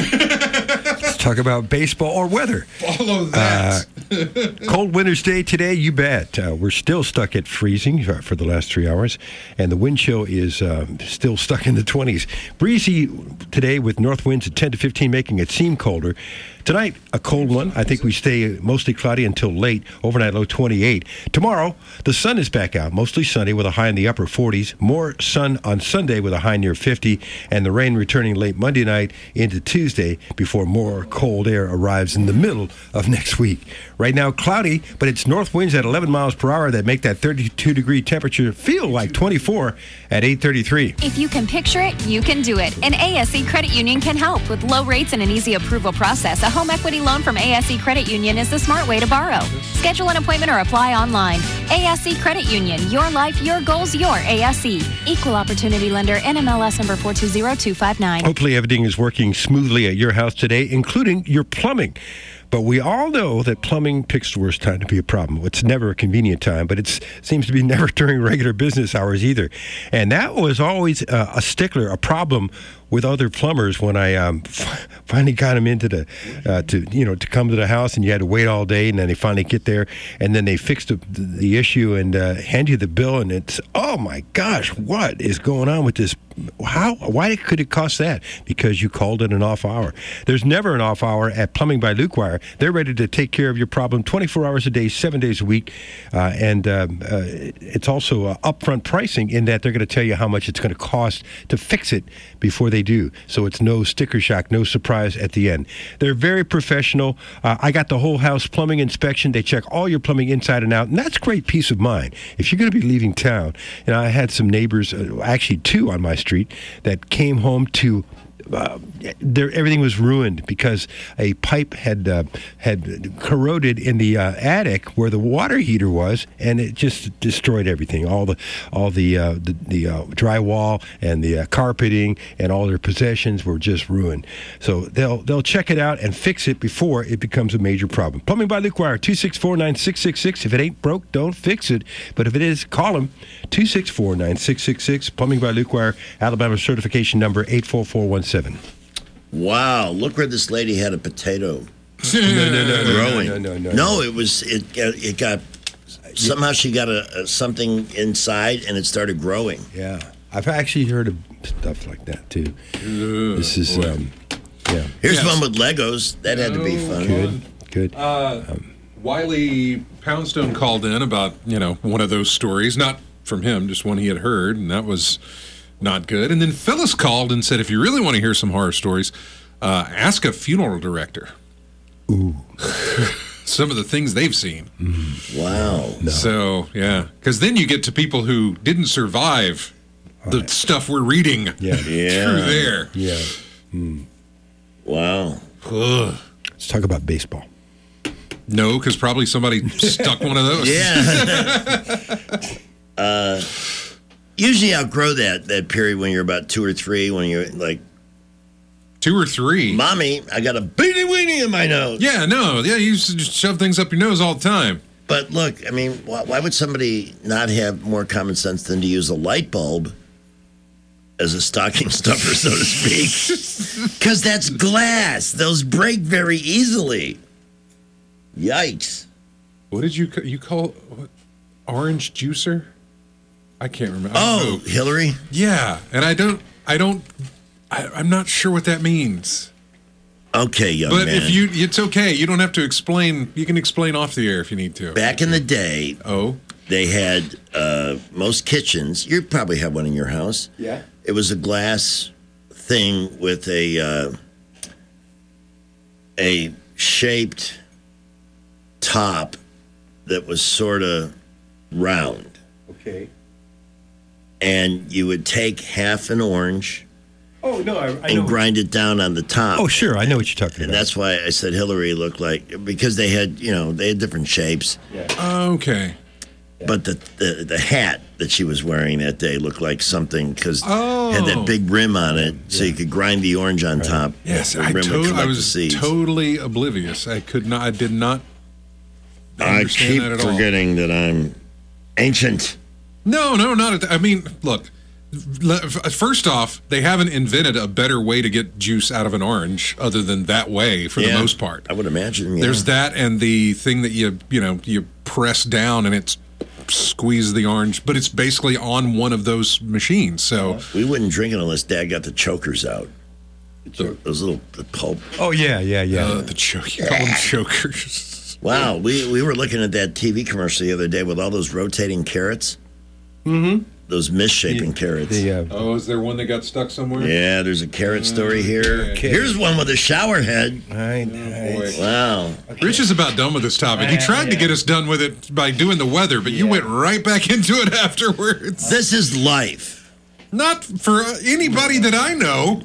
let's talk about baseball or weather.
Follow that.
Uh, cold winter's day today, you bet. Uh, we're still stuck at freezing for the last three hours, and the wind chill is uh, still stuck in the twenties. Breezy today with north winds at ten to fifteen, making it seem colder. Tonight, a cold one. I think we stay mostly cloudy until late. Overnight low twenty-eight. Tomorrow, the sun is back out, mostly sunny with a high in the upper forties. More sun on Sunday with a high near fifty, and the rain returning late Monday night into Tuesday before more cold air arrives in the middle of next week. Right now, cloudy, but it's north winds at eleven miles per hour that make that thirty-two degree temperature feel like twenty-four at eight thirty-three.
If you can picture it, you can do it. And A S E Credit Union can help with low rates and an easy approval process. A home equity loan from A S E Credit Union is the smart way to borrow. Schedule an appointment or apply online. A S E Credit Union, your life, your goals, your A S E. Equal opportunity lender, N M L S number four two zero two five nine.
Hopefully everything is working smoothly at your house today, including your plumbing. But we all know that plumbing picks the worst time to be a problem. It's never a convenient time, but it seems to be never during regular business hours either. And that was always uh, a stickler, a problem with other plumbers when I um, f- finally got them into the, uh, to you know, to come to the house, and you had to wait all day, and then they finally get there, and then they fix the, the issue and uh, hand you the bill, and it's, oh my gosh, what is going on with this? How? Why could it cost that? Because you called it an off hour. There's never an off hour at Plumbing by Luke Wire. They're ready to take care of your problem twenty-four hours a day, seven days a week, uh, and um, uh, it's also uh, upfront pricing in that they're going to tell you how much it's going to cost to fix it before they do. So it's no sticker shock, no surprise at the end. They're very professional. Uh, I got the whole house plumbing inspection. They check all your plumbing inside and out, and that's great peace of mind. If you're going to be leaving town, you know, I had some neighbors, uh, actually two on my street, that came home to Uh, there, everything was ruined because a pipe had uh, had corroded in the uh, attic where the water heater was, and it just destroyed everything. All the all the uh, the, the uh, drywall and the uh, carpeting and all their possessions were just ruined. So they'll they'll check it out and fix it before it becomes a major problem. Plumbing by Luke Wire, two six four, nine six six six. If it ain't broke, don't fix it. But if it is, call them, two six four, nine six six six. Plumbing by Luke Wire, Alabama certification number eight four four one seven.
Wow, look where this lady had a potato.
no, no, no,
growing.
No, no, no, no.
No, it was it. It got somehow she got a, a something inside and it started growing.
Yeah, I've actually heard of stuff like that too. Ugh, this is um, yeah.
Here's
Yes.
one with Legos. That had to be fun.
Good, good.
Uh,
um,
Wiley Poundstone called in about, you know, one of those stories, not from him, just one he had heard, and that was not good. And then Phyllis called and said, if you really want to hear some horror stories, uh, ask a funeral director.
Ooh.
Some of the things they've seen.
Mm.
Wow.
No.
So, yeah. Because then you get to people who didn't survive the
right.
stuff we're reading
Yeah.
Yeah.
through there.
Yeah. Mm.
Wow.
Ugh.
Let's talk about baseball.
No, because probably somebody stuck one of those.
Yeah. uh, usually outgrow that that period when you're about two or three, when you're like
two or three.
Mommy, I got a beating with breathing in my nose.
Yeah, no, yeah, you used to just shove things up your nose all the time.
But look, I mean, why, why would somebody not have more common sense than to use a light bulb as a stocking stuffer, so to speak? Because that's glass. Those break very easily. Yikes.
What did you you call what, orange juicer? I can't remember.
Oh, Hillary?
Yeah, and I don't, I don't, I, I'm not sure what that means.
Okay, young
but
man.
if you, it's okay. You don't have to explain. You can explain off the air if you need to.
Back in the day,
oh,
they had uh, most kitchens. You probably have one in your house.
Yeah.
It was a glass thing with a uh, a shaped top that was sort of round.
Okay.
And you would take half an orange
Oh, no, I, I
and
know.
grind it down on the top.
Oh, sure. I know what you're talking
And
about.
that's why I said Hillary looked like, because they had, you know, they had different shapes.
Yeah.
Okay.
But the, the the hat that she was wearing that day looked like something because
Oh.
had that big rim on it, so you could grind the orange on top.
Yes,
The
I,
rim would
to-
collect
I
the
was
seeds.
totally oblivious. I could not. I did not
I
understand
keep
that at all.
forgetting that I'm ancient.
No, no, not. At, I mean, look. le- First off, they haven't invented a better way to get juice out of an orange other than that way, for
Yeah,
the most part.
I would imagine. Yeah.
There's that, and the thing that you you know you press down and it's squeeze the orange, but it's basically on one of those machines. So
we wouldn't drink it unless Dad got the chokers out.
The-
Those little the pulp.
Oh, yeah, yeah, yeah.
uh, the choke, you call them chokers.
Wow, we we were looking at that T V commercial the other day with all those rotating carrots.
Mm-hmm.
Those misshapen carrots.
The, uh,
Oh, is there one that got stuck somewhere?
Yeah, there's a carrot story here.
Okay.
Here's one with a shower head.
I,
Boy.
Wow.
Rich is about done with this topic. He tried to get us done with it by doing the weather, but you went right back into it afterwards.
This is life.
Not for anybody that I know.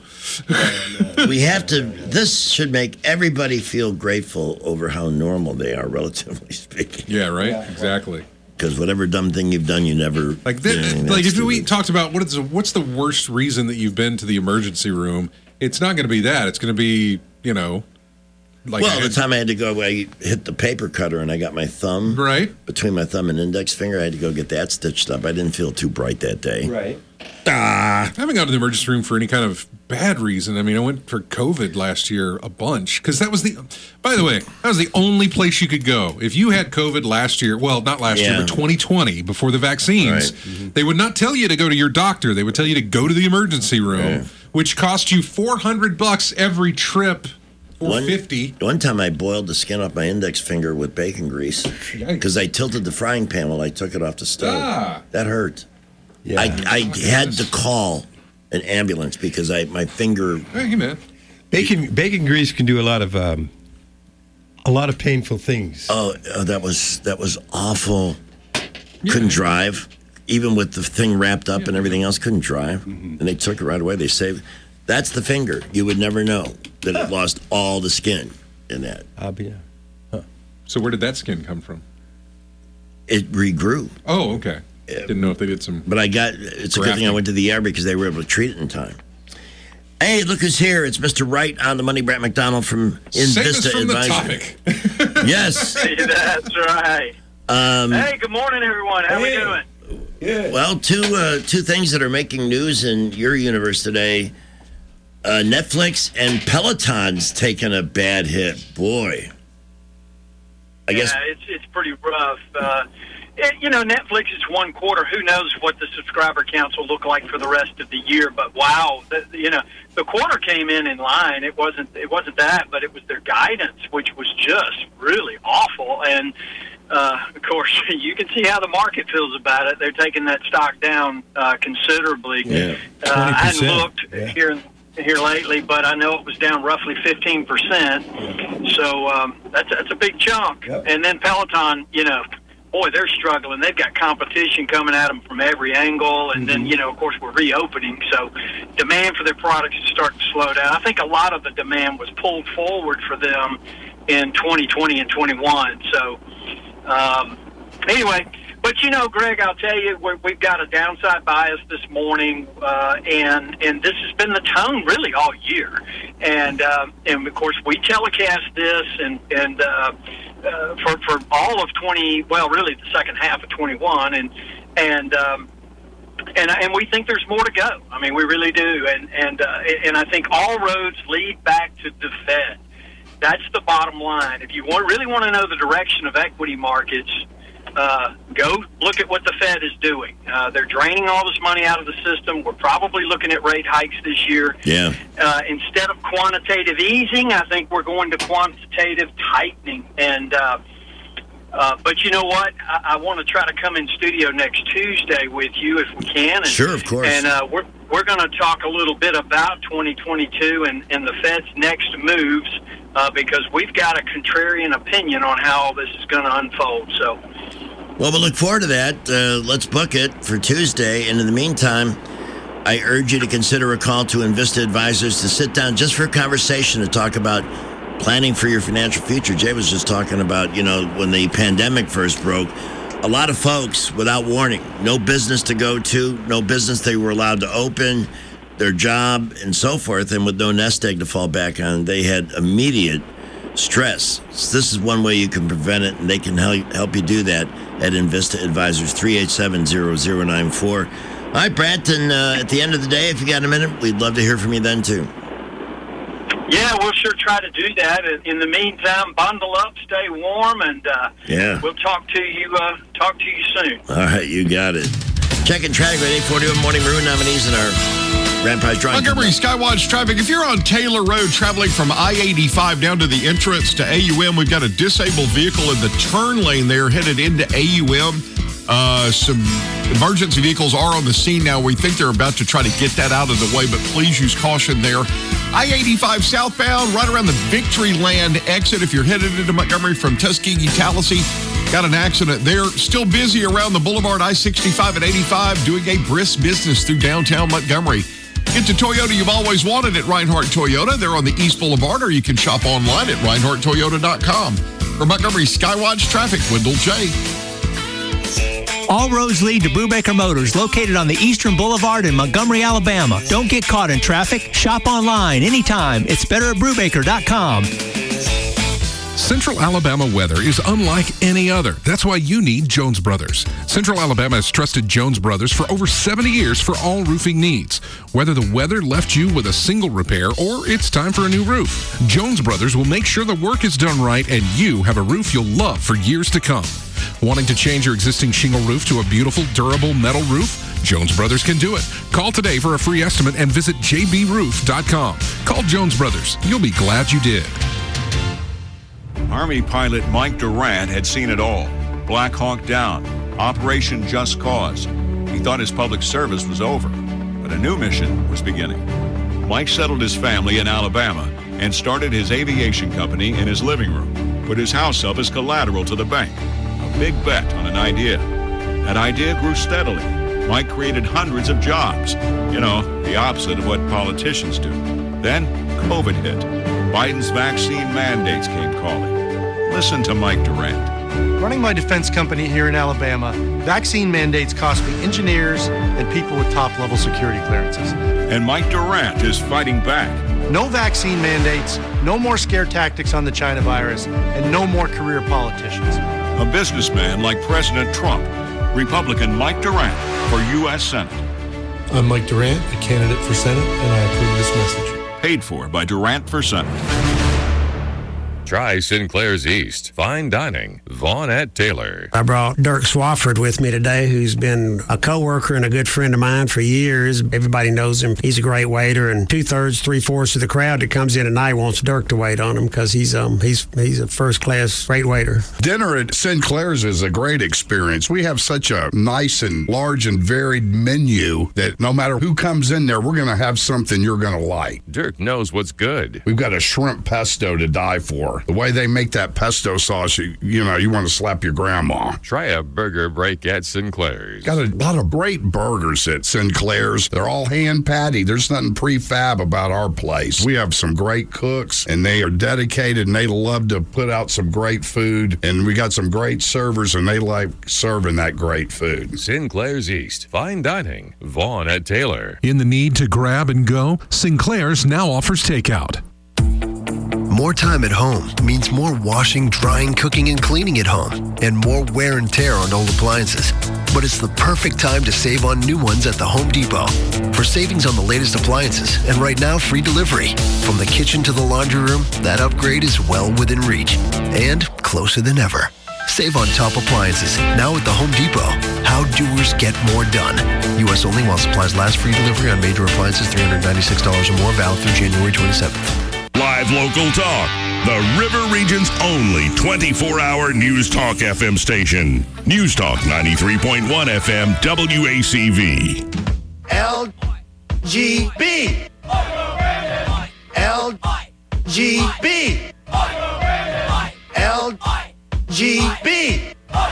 We have to, this should make everybody feel grateful over how normal they are, relatively speaking.
Yeah, right? Exactly.
Because whatever dumb thing you've done, you never.
Like, th-
did anything
like
that's
if we
stupid.
talked about what is the, what's the worst reason that you've been to the emergency room, it's not going to be that. It's going to be, you know, like
well,
I
the
had-
time I had to go, I hit the paper cutter and I got my thumb.
Right.
Between my thumb and index finger, I had to go get that stitched up. I didn't feel too bright that day.
Right.
Ah.
I haven't gone to the emergency room for any kind of bad reason. I mean, I went for COVID last year a bunch because that was the, by the way, that was the only place you could go. If you had COVID last year, well, not last year,
Yeah.
but twenty twenty, before the vaccines,
Right.
they would not tell you to go to your doctor. They would tell you to go to the emergency room,
Yeah.
which cost you four hundred bucks every trip.
One,
fifty.
one time I boiled the skin off my index finger with bacon grease because I tilted the frying pan while I took it off the stove.
Ah.
That hurt.
Yeah.
I, I had to call an ambulance because I my finger.
Hey, man.
Bacon bacon grease can do a lot of um, a lot of painful things.
Oh, oh, that was that was awful. Couldn't drive, even with the thing wrapped up and everything else. Couldn't drive,
Mm-hmm.
and they took it right away. They saved. That's the finger. You would never know that it lost all the skin in that.
I'll be.
So where did that skin come from?
It regrew.
Oh, okay. Didn't know if they did some.
But I got, it's a good thing I
grafting.
went to the E R because they were able to treat it in time. Hey, look who's here. It's Mister Wright on the Money, Brett McDonald from
Save us
Invista
from the
Advisory.
topic.
Yes.
That's right.
Um,
Hey, good morning, everyone. How we doing?
Well, two uh, two things that are making news in your universe today. Uh, Netflix and Peloton's taking a bad hit. Boy. I guess.
Yeah, it's it's pretty rough. Uh, it, you know, Netflix is one quarter. Who knows what the subscriber counts will look like for the rest of the year? But wow, the, you know, the quarter came in in line. It wasn't it wasn't that, but it was their guidance, which was just really awful. And uh, of course, you can see how the market feels about it. They're taking that stock down uh, considerably.
Yeah.
Uh, I hadn't
twenty percent.
looked
Yeah.
here here lately, but I know it was down roughly fifteen percent. So um, that's that's a big chunk.
Yep.
And then Peloton, you know, boy, they're struggling. They've got competition coming at them from every angle, and then you know, of course, we're reopening, so demand for their products is starting to slow down. I think a lot of the demand was pulled forward for them in twenty twenty and twenty-one. So um, anyway. But but you know, Greg, I'll tell you, we're, we've got a downside bias this morning, uh, and and this has been the tone really all year. And um, and of course, we telecast this, and and uh, uh, for for all of twenty, well, really the second half of twenty-one, and and. Um, And and we think there's more to go. I mean, we really do. And and uh, and I think all roads lead back to the Fed. That's the bottom line. If you want, really want to know the direction of equity markets, uh, go look at what the Fed is doing. Uh, they're draining all this money out of the system. We're probably looking at rate hikes this year.
Yeah.
Uh, instead of quantitative easing, I think we're going to quantitative tightening. And uh, Uh, but you know what? I, I want to try to come in studio next Tuesday with you if we can. And,
sure, of course.
And uh, we're we're going to talk a little bit about twenty twenty-two and, and the Fed's next moves uh, because we've got a contrarian opinion on how all this is going to unfold. So,
well, we'll look forward to that. Uh, let's book it for Tuesday. And in the meantime, I urge you to consider a call to Invista Advisors to sit down just for a conversation to talk about planning for your financial future. Jay was just talking about, you know, when the pandemic first broke, a lot of folks, without warning, no business to go to, no business they were allowed to open, their job, and so forth, and with no nest egg to fall back on, they had immediate stress. So this is one way you can prevent it, and they can help, help you do that at Invista Advisors, three eight seven, zero zero nine four. All right, Branton, uh, at the end of the day, if you got a minute, we'd love to hear from you then, too.
Yeah, we'll sure try to do that. In the meantime, bundle up, stay warm, and uh,
yeah.
we'll talk to you uh, talk to you soon.
All right, you got it. Checking traffic at eight forty-one Morning Maroon nominees in our Grand Prize drawing.
Montgomery Skywatch traffic. If you're on Taylor Road traveling from I eighty-five down to the entrance to A U M, we've got a disabled vehicle in the turn lane there headed into A U M. Uh, some emergency vehicles are on the scene now. We think they're about to try to get that out of the way, but please use caution there. I eighty-five southbound, right around the Victoryland exit. If you're headed into Montgomery from Tuskegee, Tallahassee, got an accident there. Still busy around the Boulevard I sixty-five at eighty-five, doing a brisk business through downtown Montgomery. Get to Toyota you've always wanted at Reinhardt Toyota. They're on the East Boulevard, or you can shop online at reinhardt toyota dot com. For Montgomery Skywatch traffic, Wendell J.
All roads lead to Brubaker Motors, located on the Eastern Boulevard in Montgomery, Alabama. Don't get caught in traffic. Shop online anytime. It's better at brubaker dot com.
Central Alabama weather is unlike any other. That's why you need Jones Brothers. Central Alabama has trusted Jones Brothers for over seventy years for all roofing needs. Whether the weather left you with a single repair or it's time for a new roof, Jones Brothers will make sure the work is done right and you have a roof you'll love for years to come. Wanting to change your existing shingle roof to a beautiful, durable metal roof? Jones Brothers can do it. Call today for a free estimate and visit j b roof dot com. Call Jones Brothers. You'll be glad you did.
Army pilot Mike Durant had seen it all. Black Hawk Down, Operation Just Cause. He thought his public service was over, but a new mission was beginning. Mike settled his family in Alabama and started his aviation company in his living room. Put his house up as collateral to the bank. A big bet on an idea. That idea grew steadily. Mike created hundreds of jobs. You know, the opposite of what politicians do. Then COVID hit. Biden's vaccine mandates came calling. Listen to Mike Durant.
Running my defense company here in Alabama, vaccine mandates cost me engineers and people with top-level security clearances.
And Mike Durant is fighting back.
No vaccine mandates, no more scare tactics on the China virus, and no more career politicians.
A businessman like President Trump, Republican Mike Durant for U S Senate.
I'm Mike Durant, a candidate for Senate, and I approve this message.
Paid for by Durant for Senate.
Try Sinclair's East. Fine dining. Vaughn at Taylor.
I brought Dirk Swafford with me today, who's been a co-worker and a good friend of mine for years. Everybody knows him. He's a great waiter, and two-thirds, three-fourths of the crowd that comes in at night wants Dirk to wait on him because he's um he's he's a first-class great waiter.
Dinner at Sinclair's is a great experience. We have such a nice and large and varied menu that no matter who comes in there, we're going to have something you're going to like.
Dirk knows what's good.
We've got a shrimp pesto to die for. are. The way they make that pesto sauce, you, you know, you want to slap your grandma.
Try a burger break at Sinclair's.
Got a lot of great burgers at Sinclair's. They're all hand patty. There's nothing prefab about our place. We have some great cooks, and they are dedicated, and they love to put out some great food. And we got some great servers, and they like serving that great food.
Sinclair's East. Fine dining. Vaughn at Taylor.
In the need to grab and go, Sinclair's now offers takeout.
More time at home means more washing, drying, cooking, and cleaning at home, and more wear and tear on old appliances. But it's the perfect time to save on new ones at the Home Depot. For savings on the latest appliances, and right now, free delivery. From the kitchen to the laundry room, that upgrade is well within reach, and closer than ever. Save on top appliances, now at the Home Depot. How doers get more done. U S only while supplies last. Free delivery on major appliances, three hundred ninety-six dollars or more, valid through January twenty-seventh.
Live local talk. The River Region's only twenty-four hour News Talk F M station. News Talk ninety-three point one F M W A C V.
L G B. L G B. L G B.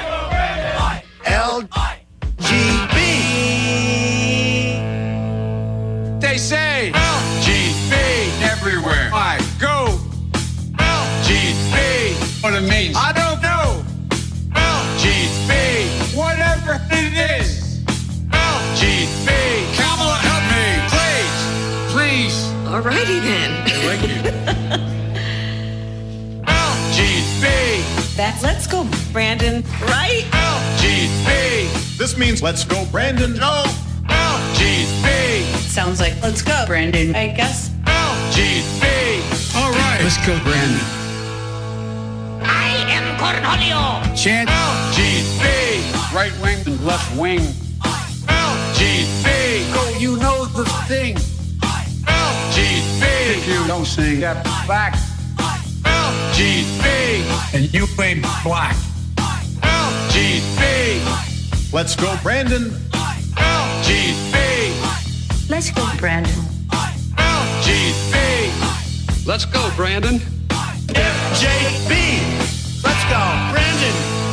L G B.
They say L G B everywhere I go. L G B. What it means? I don't know. L G B. Whatever it is. L G B. Come on, help me, please, please.
Alrighty then.
Thank you. L G B.
That's let's go, Brandon, right?
L G B. This means let's go, Brandon. No. L G B.
Sounds like let's go, Brandon, I guess.
L G B. All right.
Let's go, Brandon.
I am Cornholio.
Chant.
L G B.
Right wing and left wing.
L G B.
Go, you know the thing.
L G B.
You don't sing. Step back.
L G B.
And you ain't black.
L G B.
Let's go, Brandon.
L G B.
Let's go, Brandon.
L G B.
Let's go, Brandon. F J B. Let's go, Brandon.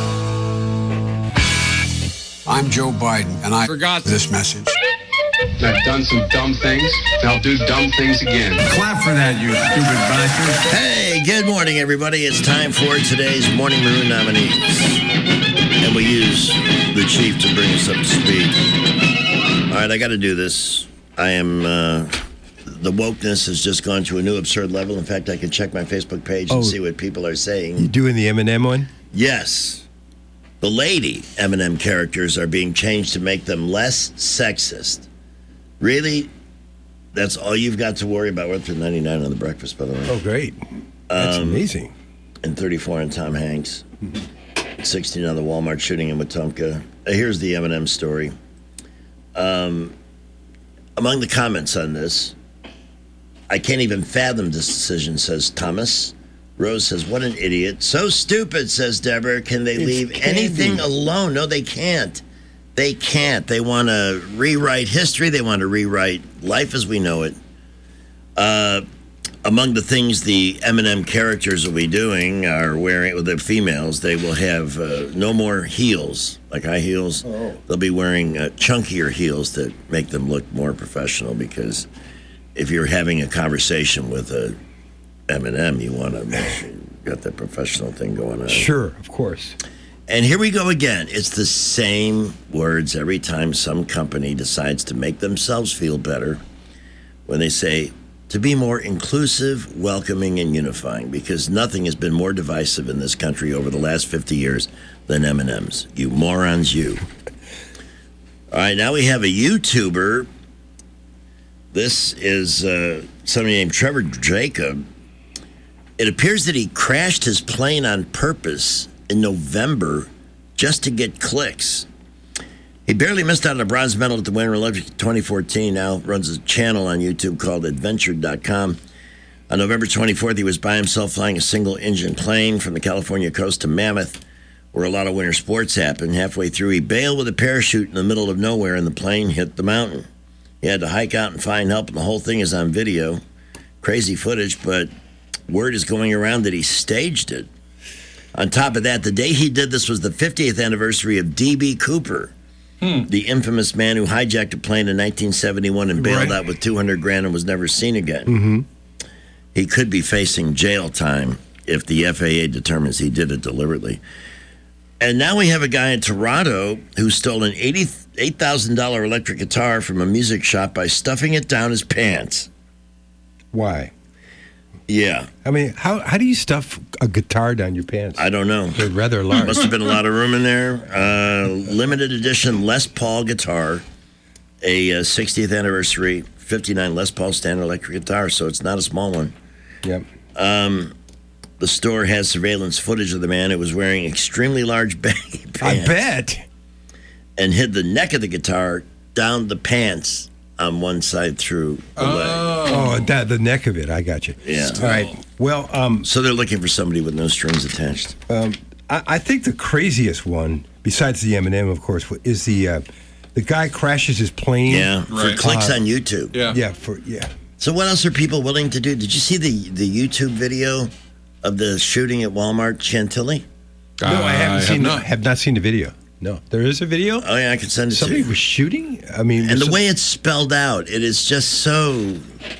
I'm Joe Biden, and I forgot this message.
I've done some dumb things, and I'll do dumb things again. Clap for that, you stupid bastard.
Hey, good morning, everybody. It's time for today's Morning Maroon nominees. And we use the chief to bring us up to speed. All right, I got to do this. I am, uh, the wokeness has just gone to a new absurd level. In fact, I can check my Facebook page and
Oh.
see what people are saying.
You doing the Eminem one?
Yes. The lady Eminem characters are being changed to make them less sexist. Really? That's all you've got to worry about? We're up to ninety-nine on the breakfast, by the way.
Oh, great. That's
Um,
amazing.
And thirty-four on Tom Hanks. sixteen on the Walmart shooting in Wetumpka. Uh, Here's the Eminem story. Um, among the comments on this, I can't even fathom this decision, says Thomas. Rose says, what an idiot. So stupid, says Deborah. Can they
It's
leave
candy.
anything alone? No, they can't. They can't. They want to rewrite history. They want to rewrite life as we know it. Uh, among the things the Eminem characters will be doing are wearing, with the females, they will have uh, no more heels, like high heels.
Oh.
They'll be wearing uh, chunkier heels that make them look more professional, because if you're having a conversation with a Eminem, you want to make sure you've got that professional thing going on.
Sure, of course.
And here we go again. It's the same words every time some company decides to make themselves feel better when they say to be more inclusive, welcoming, and unifying, because nothing has been more divisive in this country over the last fifty years than M and M's. You morons, you. All right, now we have a YouTuber. This is uh, somebody named Trevor Jacob. It appears that he crashed his plane on purpose in November just to get clicks. He barely missed out on a bronze medal at the Winter Olympics twenty fourteen. Now runs a channel on YouTube called adventure dot com. On November twenty-fourth, he was by himself flying a single-engine plane from the California coast to Mammoth, where a lot of winter sports happen. Halfway through, he bailed with a parachute in the middle of nowhere, and the plane hit the mountain. He had to hike out and find help, and the whole thing is on video. Crazy footage, but word is going around that he staged it. On top of that, the day he did this was the fiftieth anniversary of D B. Cooper, hmm. the infamous man who hijacked a plane in nineteen seventy-one and bailed right. out with two hundred grand and was never seen again.
Mm-hmm.
He could be facing jail time if the F A A determines he did it deliberately. And now we have a guy in Toronto who stole an eighty-eight thousand dollars electric guitar from a music shop by stuffing it down his pants.
Why?
Yeah.
I mean, how how do you stuff a guitar down your pants?
I don't know.
They're rather large.
Must have been a lot of room in there. Uh, limited edition Les Paul guitar, a uh, sixtieth anniversary, fifty-nine Les Paul standard electric guitar, so it's not a small one.
Yep.
Um, the store has surveillance footage of the man who was wearing extremely large baggy pants.
I bet.
And hid the neck of the guitar down the pants on one side through the
oh.
leg.
Oh, that, the neck of it. I got you.
Yeah.
All right. Well, um,
so they're looking for somebody with no strings attached.
Um, I, I think the craziest one, besides the M and M, of course, is the uh, the guy crashes his plane.
Yeah, right. for clicks uh, on YouTube.
Yeah. Yeah. For yeah.
So what else are people willing to do? Did you see the the YouTube video of the shooting at Walmart Chantilly?
No, I haven't
I
seen.
have not.
Have not seen the video. No, there is a video.
Oh yeah, I can send it
Somebody
to you.
was shooting. I mean,
and the
some...
way it's spelled out, it is just so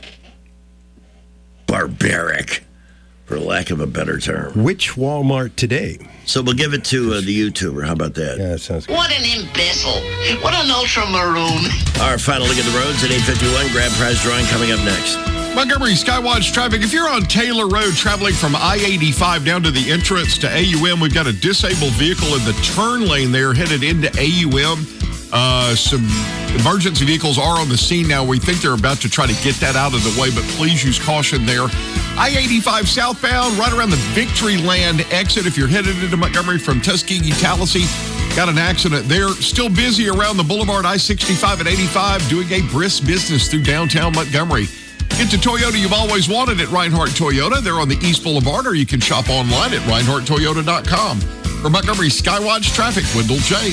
barbaric, for lack of a better term.
Which Walmart today?
So we'll give it to uh, the YouTuber. How about that?
Yeah, that sounds good.
What an imbecile! What an ultra-maroon!
Our final look at the roads at eight fifty-one. Grab prize drawing coming up next.
Montgomery Skywatch traffic. If you're on Taylor Road traveling from I eighty-five down to the entrance to A U M, we've got a disabled vehicle in the turn lane there headed into A U M. Uh, some emergency vehicles are on the scene now. We think they're about to try to get that out of the way, but please use caution there. I eighty-five southbound, right around the Victoryland exit. If you're headed into Montgomery from Tuskegee, Tallahassee, got an accident there. Still busy around the Boulevard I sixty-five and eighty-five, doing a brisk business through downtown Montgomery. Get to Toyota you've always wanted at Reinhardt Toyota. They're on the East Boulevard, or you can shop online at reinhardt toyota dot com. For Montgomery Skywatch Traffic, Wendell J.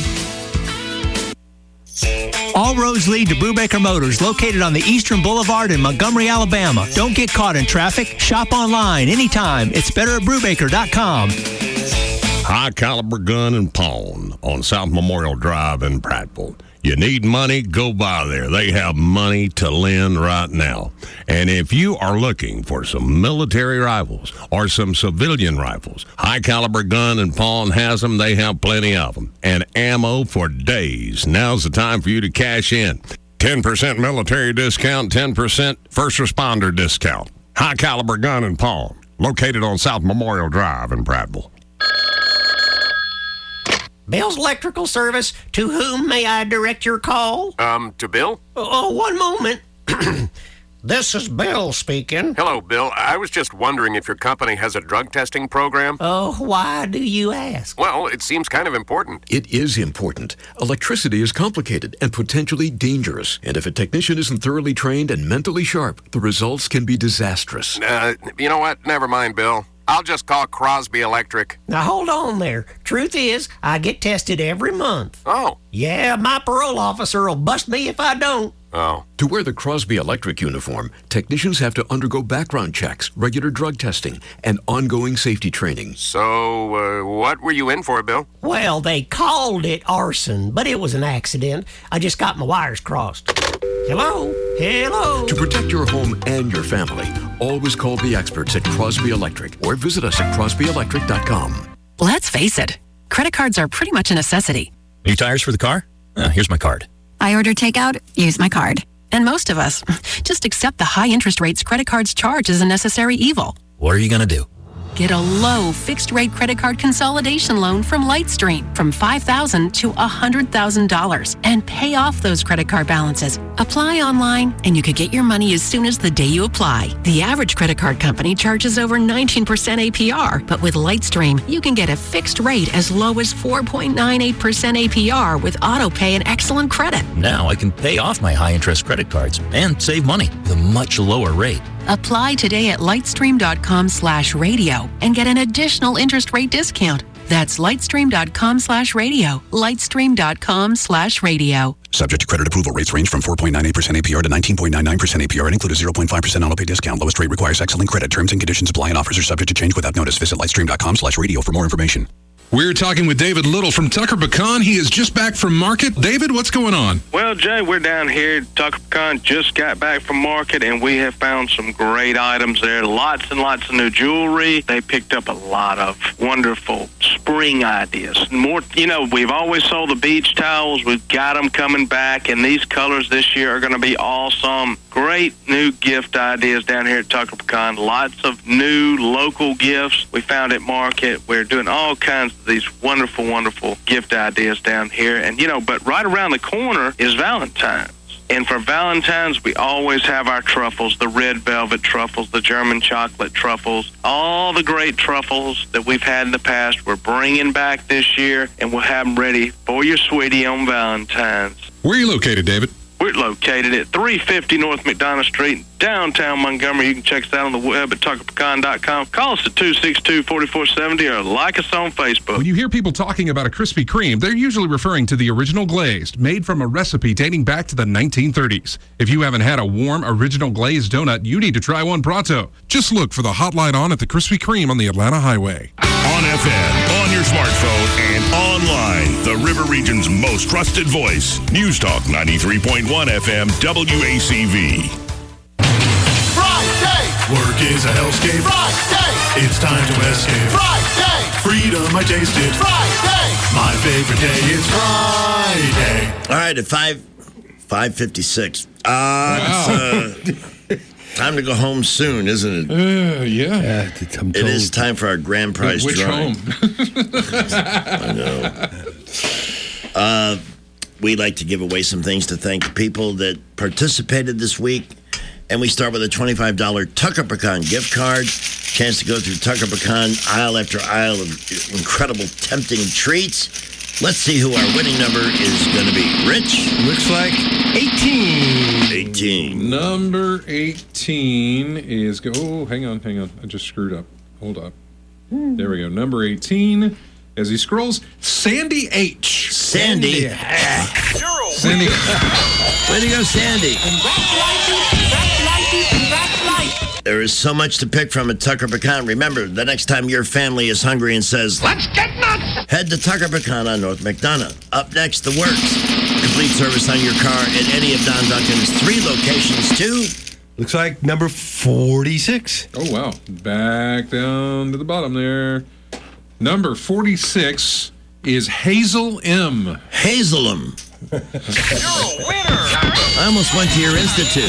All roads lead to Brubaker Motors, located on the Eastern Boulevard in Montgomery, Alabama. Don't get caught in traffic. Shop online anytime. It's better at brubaker dot com.
High Caliber Gun and Pawn on South Memorial Drive in Prattville. You need money? Go by there. They have money to lend right now. And if you are looking for some military rifles or some civilian rifles, High Caliber Gun and Pawn has them. They have plenty of them. And ammo for days. Now's the time for you to cash in. ten percent military discount, ten percent first responder discount. High Caliber Gun and Pawn, located on South Memorial Drive in Prattville.
Bill's Electrical Service, to whom may I direct your call?
Um, to Bill?
Oh, one moment. This is Bill speaking.
Hello, Bill. I was just wondering if your company has a drug testing program.
Oh, why do you ask?
Well, it seems kind of important.
It is important. Electricity is complicated and potentially dangerous. And if a technician isn't thoroughly trained and mentally sharp, the results can be disastrous.
Uh, you know what? Never mind, Bill. I'll just call Crosby Electric.
Now, hold on there. Truth is, I get tested every month.
Oh.
Yeah, my parole officer will bust me if I don't.
Oh.
To wear the Crosby Electric uniform, technicians have to undergo background checks, regular drug testing, and ongoing safety training.
So, uh, what were you in for, Bill?
Well, they called it arson, but it was an accident. I just got my wires crossed. Hello? Hello?
To protect your home and your family, always call the experts at Crosby Electric or visit us at crosby electric dot com.
Let's face it, credit cards are pretty much a necessity.
New tires for the car? Uh, here's my card.
I order takeout, use my card. And most of us just accept the high interest rates credit cards charge as a necessary evil.
What are you going to do?
Get a low fixed-rate credit card consolidation loan from Lightstream from five thousand dollars to one hundred thousand dollars and pay off those credit card balances. Apply online, and you could get your money as soon as the day you apply. The average credit card company charges over nineteen percent A P R, but with Lightstream, you can get a fixed rate as low as four point nine eight percent A P R with auto pay and excellent credit.
Now I can pay off my high-interest credit cards and save money with a much lower rate.
Apply today at lightstream dot com slash radio and get an additional interest rate discount. That's lightstream.com slash radio. Lightstream.com slash radio.
Subject to credit approval. Rates range from four point nine eight percent A P R to nineteen point nine nine percent A P R and include a zero point five percent auto pay discount. Lowest rate requires excellent credit. Terms and conditions apply and offers are subject to change without notice. Visit lightstream.com slash radio for more information.
We're talking with David Little from Tucker Pecan. He is just back from market. David, what's going on?
Well, Jay, we're down here. Tucker Pecan just got back from market, and we have found some great items there. Lots and lots of new jewelry. They picked up a lot of wonderful spring ideas. More, you know, we've always sold the beach towels. We've got them coming back, and these colors this year are going to be awesome. Great new gift ideas down here at Tucker Pecan. Lots of new local gifts we found at market. We're doing all kinds of these wonderful, wonderful gift ideas down here. And, you know, but right around the corner is Valentine's. And for Valentine's, we always have our truffles, the red velvet truffles, the German chocolate truffles, all the great truffles that we've had in the past. We're bringing back this year, and we'll have them ready for your sweetie on Valentine's.
Where are you located, David?
We're located at three fifty North McDonough Street, downtown Montgomery. You can check us out on the web at tucker pecan dot com. Call us at two six two, four four seven zero or like us on Facebook.
When you hear people talking about a Krispy Kreme, they're usually referring to the original glazed, made from a recipe dating back to the nineteen thirties. If you haven't had a warm, original glazed donut, you need to try one pronto. Just look for the hotline on at the Krispy Kreme on the Atlanta Highway.
On F M, on your smartphone, and online, the River Region's most trusted voice. News Talk ninety-three point one F M W A C V.
Friday! Work is a hellscape. Friday! It's time to escape. Friday! Freedom, I taste it. Friday! My favorite day is Friday.
All right, at five five fifty six. Uh, wow. It's, uh, time to go home soon, isn't it?
Uh, yeah. yeah
it is time for our grand prize
Which
drawing.
home?
I know. Uh, we like to give away some things to thank the people that participated this week. And we start with a twenty-five dollars Tucker Pecan gift card. Chance to go through Tucker Pecan aisle after aisle of incredible, tempting treats. Let's see who our winning number is going to be. Rich?
Looks like eighteen.
eighteen.
Number eighteen is... Go- oh, hang on, hang on. I just screwed up. Hold up. There we go. Number eighteen. As he scrolls, Sandy H.
Sandy.
Sandy.
Way to go, Sandy. There is so much to pick from at Tucker Pecan. Remember, the next time your family is hungry and says, "Let's get nuts," head to Tucker Pecan on North McDonough. Up next, The Works. Complete service on your car at any of Don Duncan's three locations, too.
Looks like number forty-six.
Oh, wow. Back down to the bottom there. Number forty-six is Hazel M.
Hazel M. You're a winner. I almost went to your institute.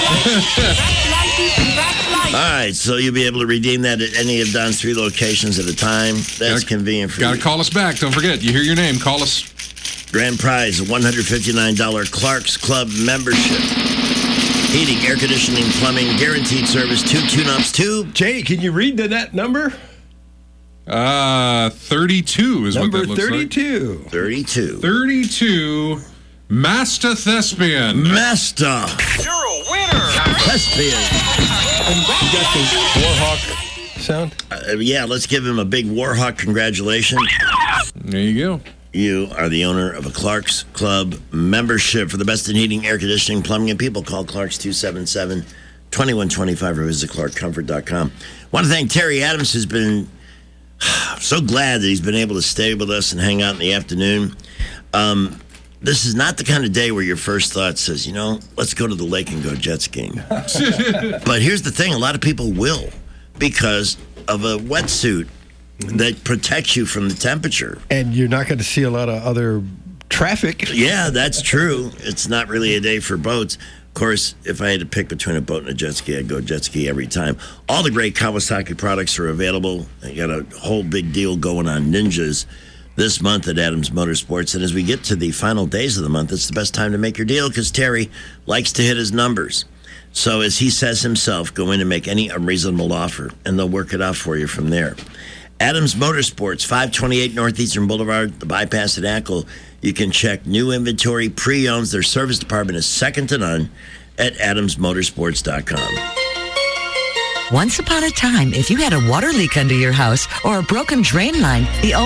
All right, so you'll be able to redeem that at any of Don's three locations at a time. That's gotta, convenient for
gotta
you.
Got to call us back. Don't forget, you hear your name, call us.
Grand prize, a one hundred fifty-nine dollars Clark's Club membership. Heating, air conditioning, plumbing, guaranteed service, two tune-ups, two.
Jay, can you read the, that number?
Uh, thirty-two is
number
what that looks
thirty-two.
like.
thirty-two.
thirty-two. Masta Thespian.
Masta.
You're a winner.
Thespian.
You got the Warhawk sound?
Uh, yeah, let's give him a big Warhawk congratulations.
There you go.
You are the owner of a Clark's Club membership. For the best in heating, air conditioning, plumbing, and people, call Clark's two seven seven, two one two five or visit clark comfort dot com. Want to thank Terry Adams, who's been so glad that he's been able to stay with us and hang out in the afternoon. Um, this is not the kind of day where your first thought says, you know, let's go to the lake and go jet skiing. But here's the thing, a lot of people will because of a wetsuit that protects you from the temperature.
And you're not going to see a lot of other traffic.
Yeah, that's true. It's not really a day for boats. Of course, if I had to pick between a boat and a jet ski, I'd go jet ski every time. All the great Kawasaki products are available. They got a whole big deal going on Ninjas this month at Adams Motorsports. And as we get to the final days of the month, it's the best time to make your deal because Terry likes to hit his numbers. So as he says himself, go in and make any unreasonable offer, and they'll work it out for you from there. Adams Motorsports, five twenty-eight Northeastern Boulevard, the bypass at Ackle. You can check new inventory, pre-owns. Their service department is second to none at adams motorsports dot com.
Once upon a time, if you had a water leak under your house or a broken drain line, the